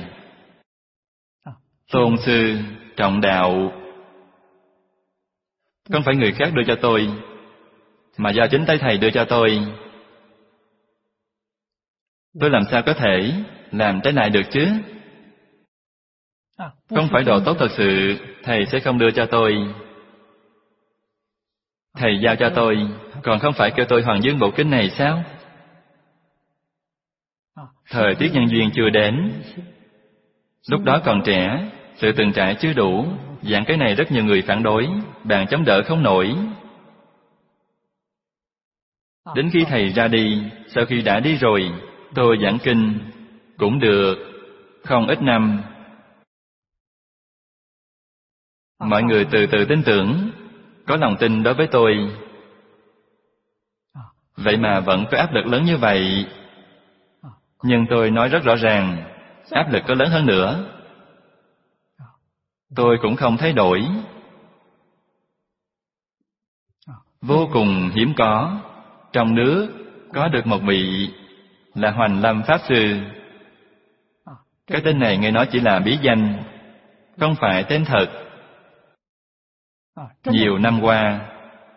Speaker 1: Tôn sư trọng đạo, không phải người khác đưa cho tôi, mà do chính tay thầy đưa cho tôi. Tôi làm sao có thể làm trái lại được chứ? Không phải đồ tốt thật sự, thầy sẽ không đưa cho tôi. Thầy giao cho tôi, còn không phải kêu tôi hoàn dương bộ kinh này sao? Thời tiết nhân duyên chưa đến, lúc đó còn trẻ, sự từng trải chưa đủ, giảng cái này rất nhiều người phản đối, bạn chống đỡ không nổi. Đến khi thầy ra đi, sau khi đã đi rồi, tôi giảng kinh cũng được không ít năm. Mọi người từ từ tin tưởng, có lòng tin đối với tôi. Vậy mà vẫn có áp lực lớn như vậy. Nhưng tôi nói rất rõ ràng, áp lực có lớn hơn nữa, tôi cũng không thay đổi. Vô cùng hiếm có, trong nước có được một vị là Hoành Lâm Pháp Sư. Cái tên này nghe nói chỉ là bí danh, không phải tên thật. Nhiều năm qua,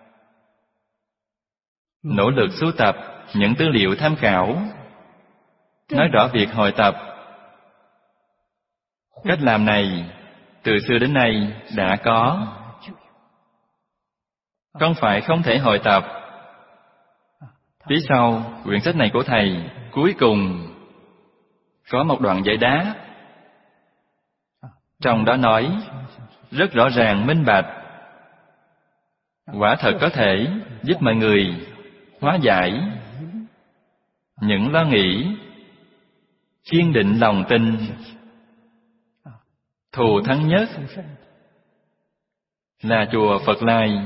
Speaker 1: nỗ lực sưu tập những tư liệu tham khảo, nói rõ việc hội tập. Cách làm này từ xưa đến nay đã có, không phải không thể hội tập. Phía sau quyển sách này của thầy, cuối cùng có một đoạn giải đáp. Trong đó nói rất rõ ràng minh bạch, quả thật có thể giúp mọi người hóa giải những lo nghĩ, kiên định lòng tin. Thù thắng nhất là chùa Phật Lai.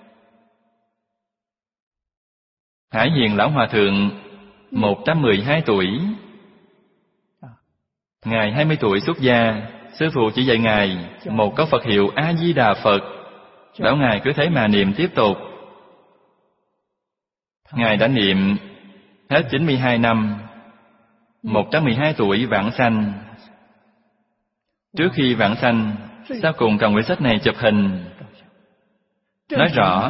Speaker 1: Hải Hiền Lão Hòa Thượng một trăm mười hai tuổi. Ngài hai mươi tuổi xuất gia, sư phụ chỉ dạy Ngài một câu Phật hiệu A-di-đà Phật, bảo Ngài cứ thế mà niệm tiếp tục. Ngài đã niệm hết chín mươi hai năm, một trăm mười hai tuổi vãng sanh. Trước khi vãng sanh, sau cùng cầm quyển sách này chụp hình, nói rõ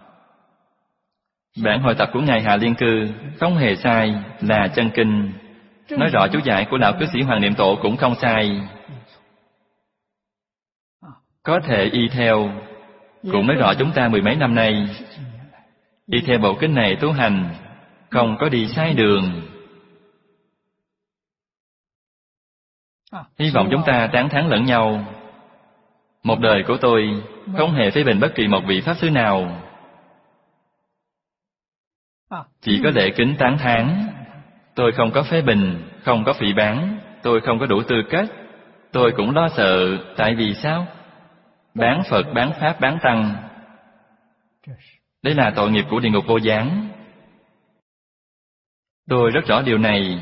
Speaker 1: bản hội tập của Ngài Hạ Liên Cư không hề sai, là chân kinh. Nói rõ chú giải của lão cư sĩ Hoàng Niệm Tổ cũng không sai, có thể y theo. Cũng nói rõ chúng ta mười mấy năm nay y theo bộ kinh này tu hành, không có đi sai đường. Hy vọng chúng ta tán thán lẫn nhau. Một đời của tôi không hề phê bình bất kỳ một vị Pháp Sư nào, chỉ có lễ kính tán thán. Tôi không có phê bình, không có phỉ báng, tôi không có đủ tư cách. Tôi cũng lo sợ, tại vì sao? Bán Phật, bán Pháp, bán Tăng, đây là tội nghiệp của địa ngục vô gián. Tôi rất rõ điều này.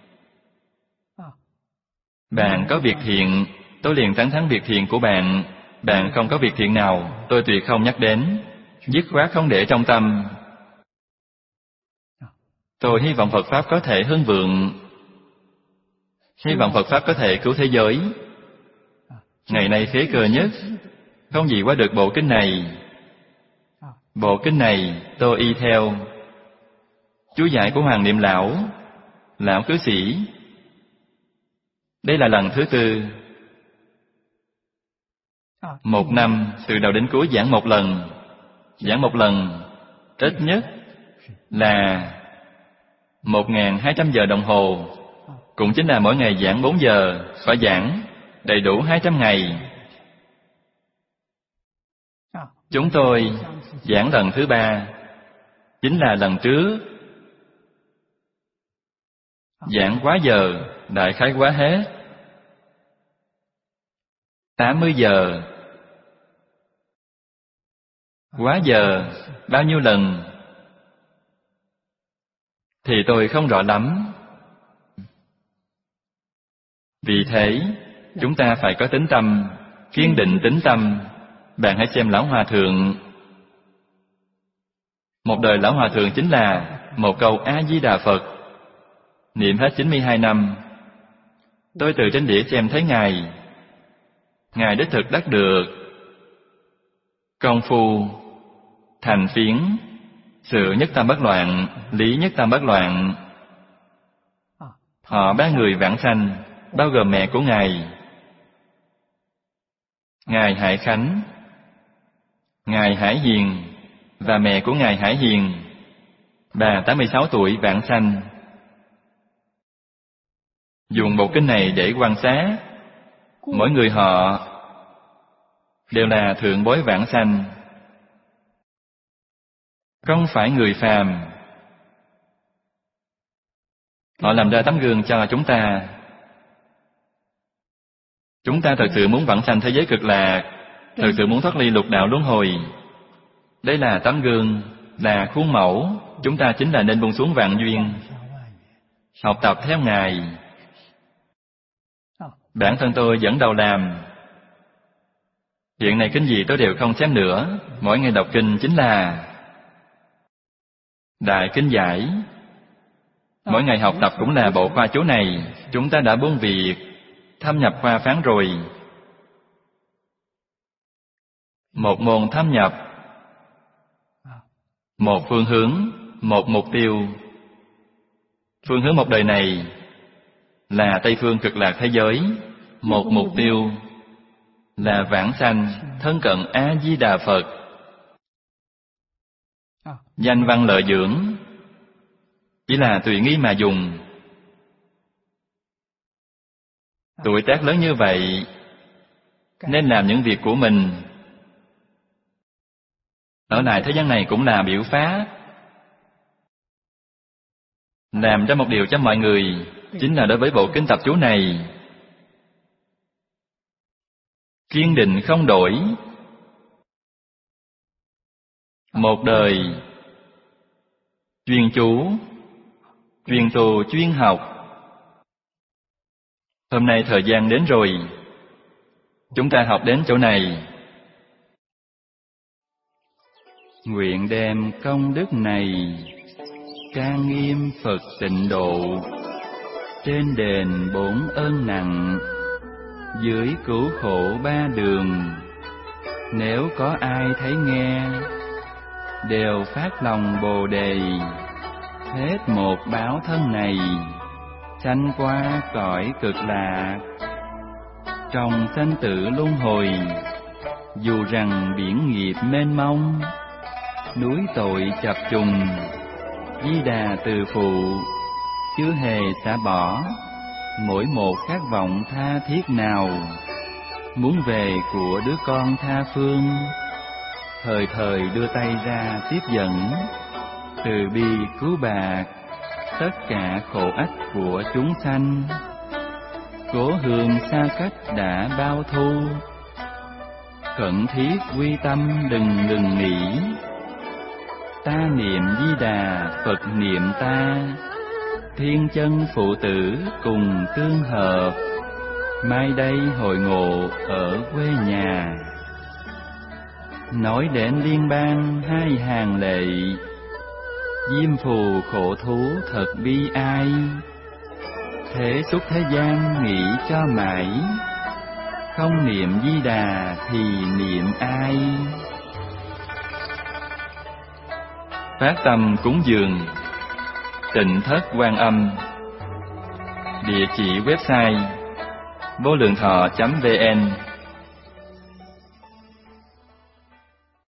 Speaker 1: Bạn có việc thiện, tôi liền tán thán việc thiện của bạn. Bạn không có việc thiện nào, tôi tuyệt không nhắc đến, dứt khoát không để trong tâm. Tôi hy vọng Phật Pháp có thể hưng vượng, hy vọng Phật Pháp có thể cứu thế giới. Ngày nay phế cơ nhất, không gì qua được bộ kinh này. Bộ kinh này tôi y theo chú giải của Hoàng Niệm Lão, Lão cư sĩ Đây là lần thứ tư. Một năm từ đầu đến cuối giảng một lần. Giảng một lần ít nhất là một nghìn hai trăm giờ đồng hồ. Cũng chính là mỗi ngày giảng bốn giờ. Phải giảng đầy đủ hai trăm ngày. Chúng tôi giảng lần thứ ba, chính là lần trước. Giảng quá giờ, đại khái quá hết. tám mươi giờ. Quá giờ, bao nhiêu lần? Thì tôi không rõ lắm. Vì thế, chúng ta phải có tín tâm, kiên định tín tâm. Bạn hãy xem Lão Hòa Thượng. Một đời Lão Hòa Thượng chính là một câu A-di-đà Phật. Niệm hết chín mươi hai năm. Tôi từ trên đĩa xem thấy Ngài. Ngài đích thực đắc được công phu thành phiến, sự nhất tâm bất loạn, lý nhất tâm bất loạn. Họ ba người vãng sanh, bao gồm mẹ của Ngài, Ngài Hải Khánh, Ngài Hải Hiền và mẹ của Ngài Hải Hiền. Bà tám mươi sáu tuổi vãng sanh. Dùng bộ kinh này để quan sát, mỗi người họ đều là thượng bối vãng sanh, không phải người phàm. Họ làm ra tấm gương cho chúng ta. Chúng ta thật sự muốn vãng sanh thế giới cực lạc, thật sự muốn thoát ly lục đạo luân hồi. Đây là tấm gương, là khuôn mẫu. Chúng ta chính là nên buông xuống vạn duyên, học tập theo Ngài. Bản thân tôi dẫn đầu làm. Hiện nay kinh gì tôi đều không xem nữa. Mỗi ngày đọc kinh chính là Đại Kinh Giải. Mỗi ngày học tập cũng là bộ khoa chú này. Chúng ta đã buông việc, thâm nhập khoa phán rồi. Một môn thâm nhập, một phương hướng, một mục tiêu. Phương hướng một đời này là Tây phương cực lạc thế giới. Một mục tiêu là vãng sanh, thân cận A-di-đà Phật. Danh văn lợi dưỡng chỉ là tùy nghi mà dùng. Tuổi tác lớn như vậy nên làm những việc của mình. Ở lại thế gian này cũng là biểu pháp. Làm ra một điều cho mọi người, chính là đối với bộ kinh tập chú này. Kiên định không đổi. Một đời chuyên chú, chuyên tu, chuyên học. Hôm nay thời gian đến rồi, chúng ta học đến chỗ này. Nguyện đem công đức này trang nghiêm Phật tịnh độ, trên đền bốn ơn nặng, dưới cứu khổ ba đường. Nếu có ai thấy nghe, đều phát lòng Bồ Đề, hết một báo thân này, sanh qua cõi cực lạc. Trong sanh tử luân hồi, dù rằng biển nghiệp mênh mông, núi tội chập trùng, Di Đà từ phụ chưa hề xả bỏ mỗi một khát vọng tha thiết nào, muốn về của đứa con tha phương, thời thời đưa tay ra tiếp dẫn, từ bi cứu bạc tất cả khổ ách của chúng sanh. Cố hương xa cách đã bao thu, khẩn thiết quy tâm đừng ngừng nghỉ. Ta niệm Di Đà, Phật niệm ta, thiên chân phụ tử cùng tương hợp. Mai đây hội ngộ ở quê nhà, nói đến liên bang hai hàng lệ. Diêm phù khổ thú thật bi ai, thế xuất thế gian nghĩ cho mãi. Không niệm Di Đà thì niệm ai? Phát tâm cúng dường Tịnh Thất Quan Âm. Địa chỉ website vô lượng thọ chấm vn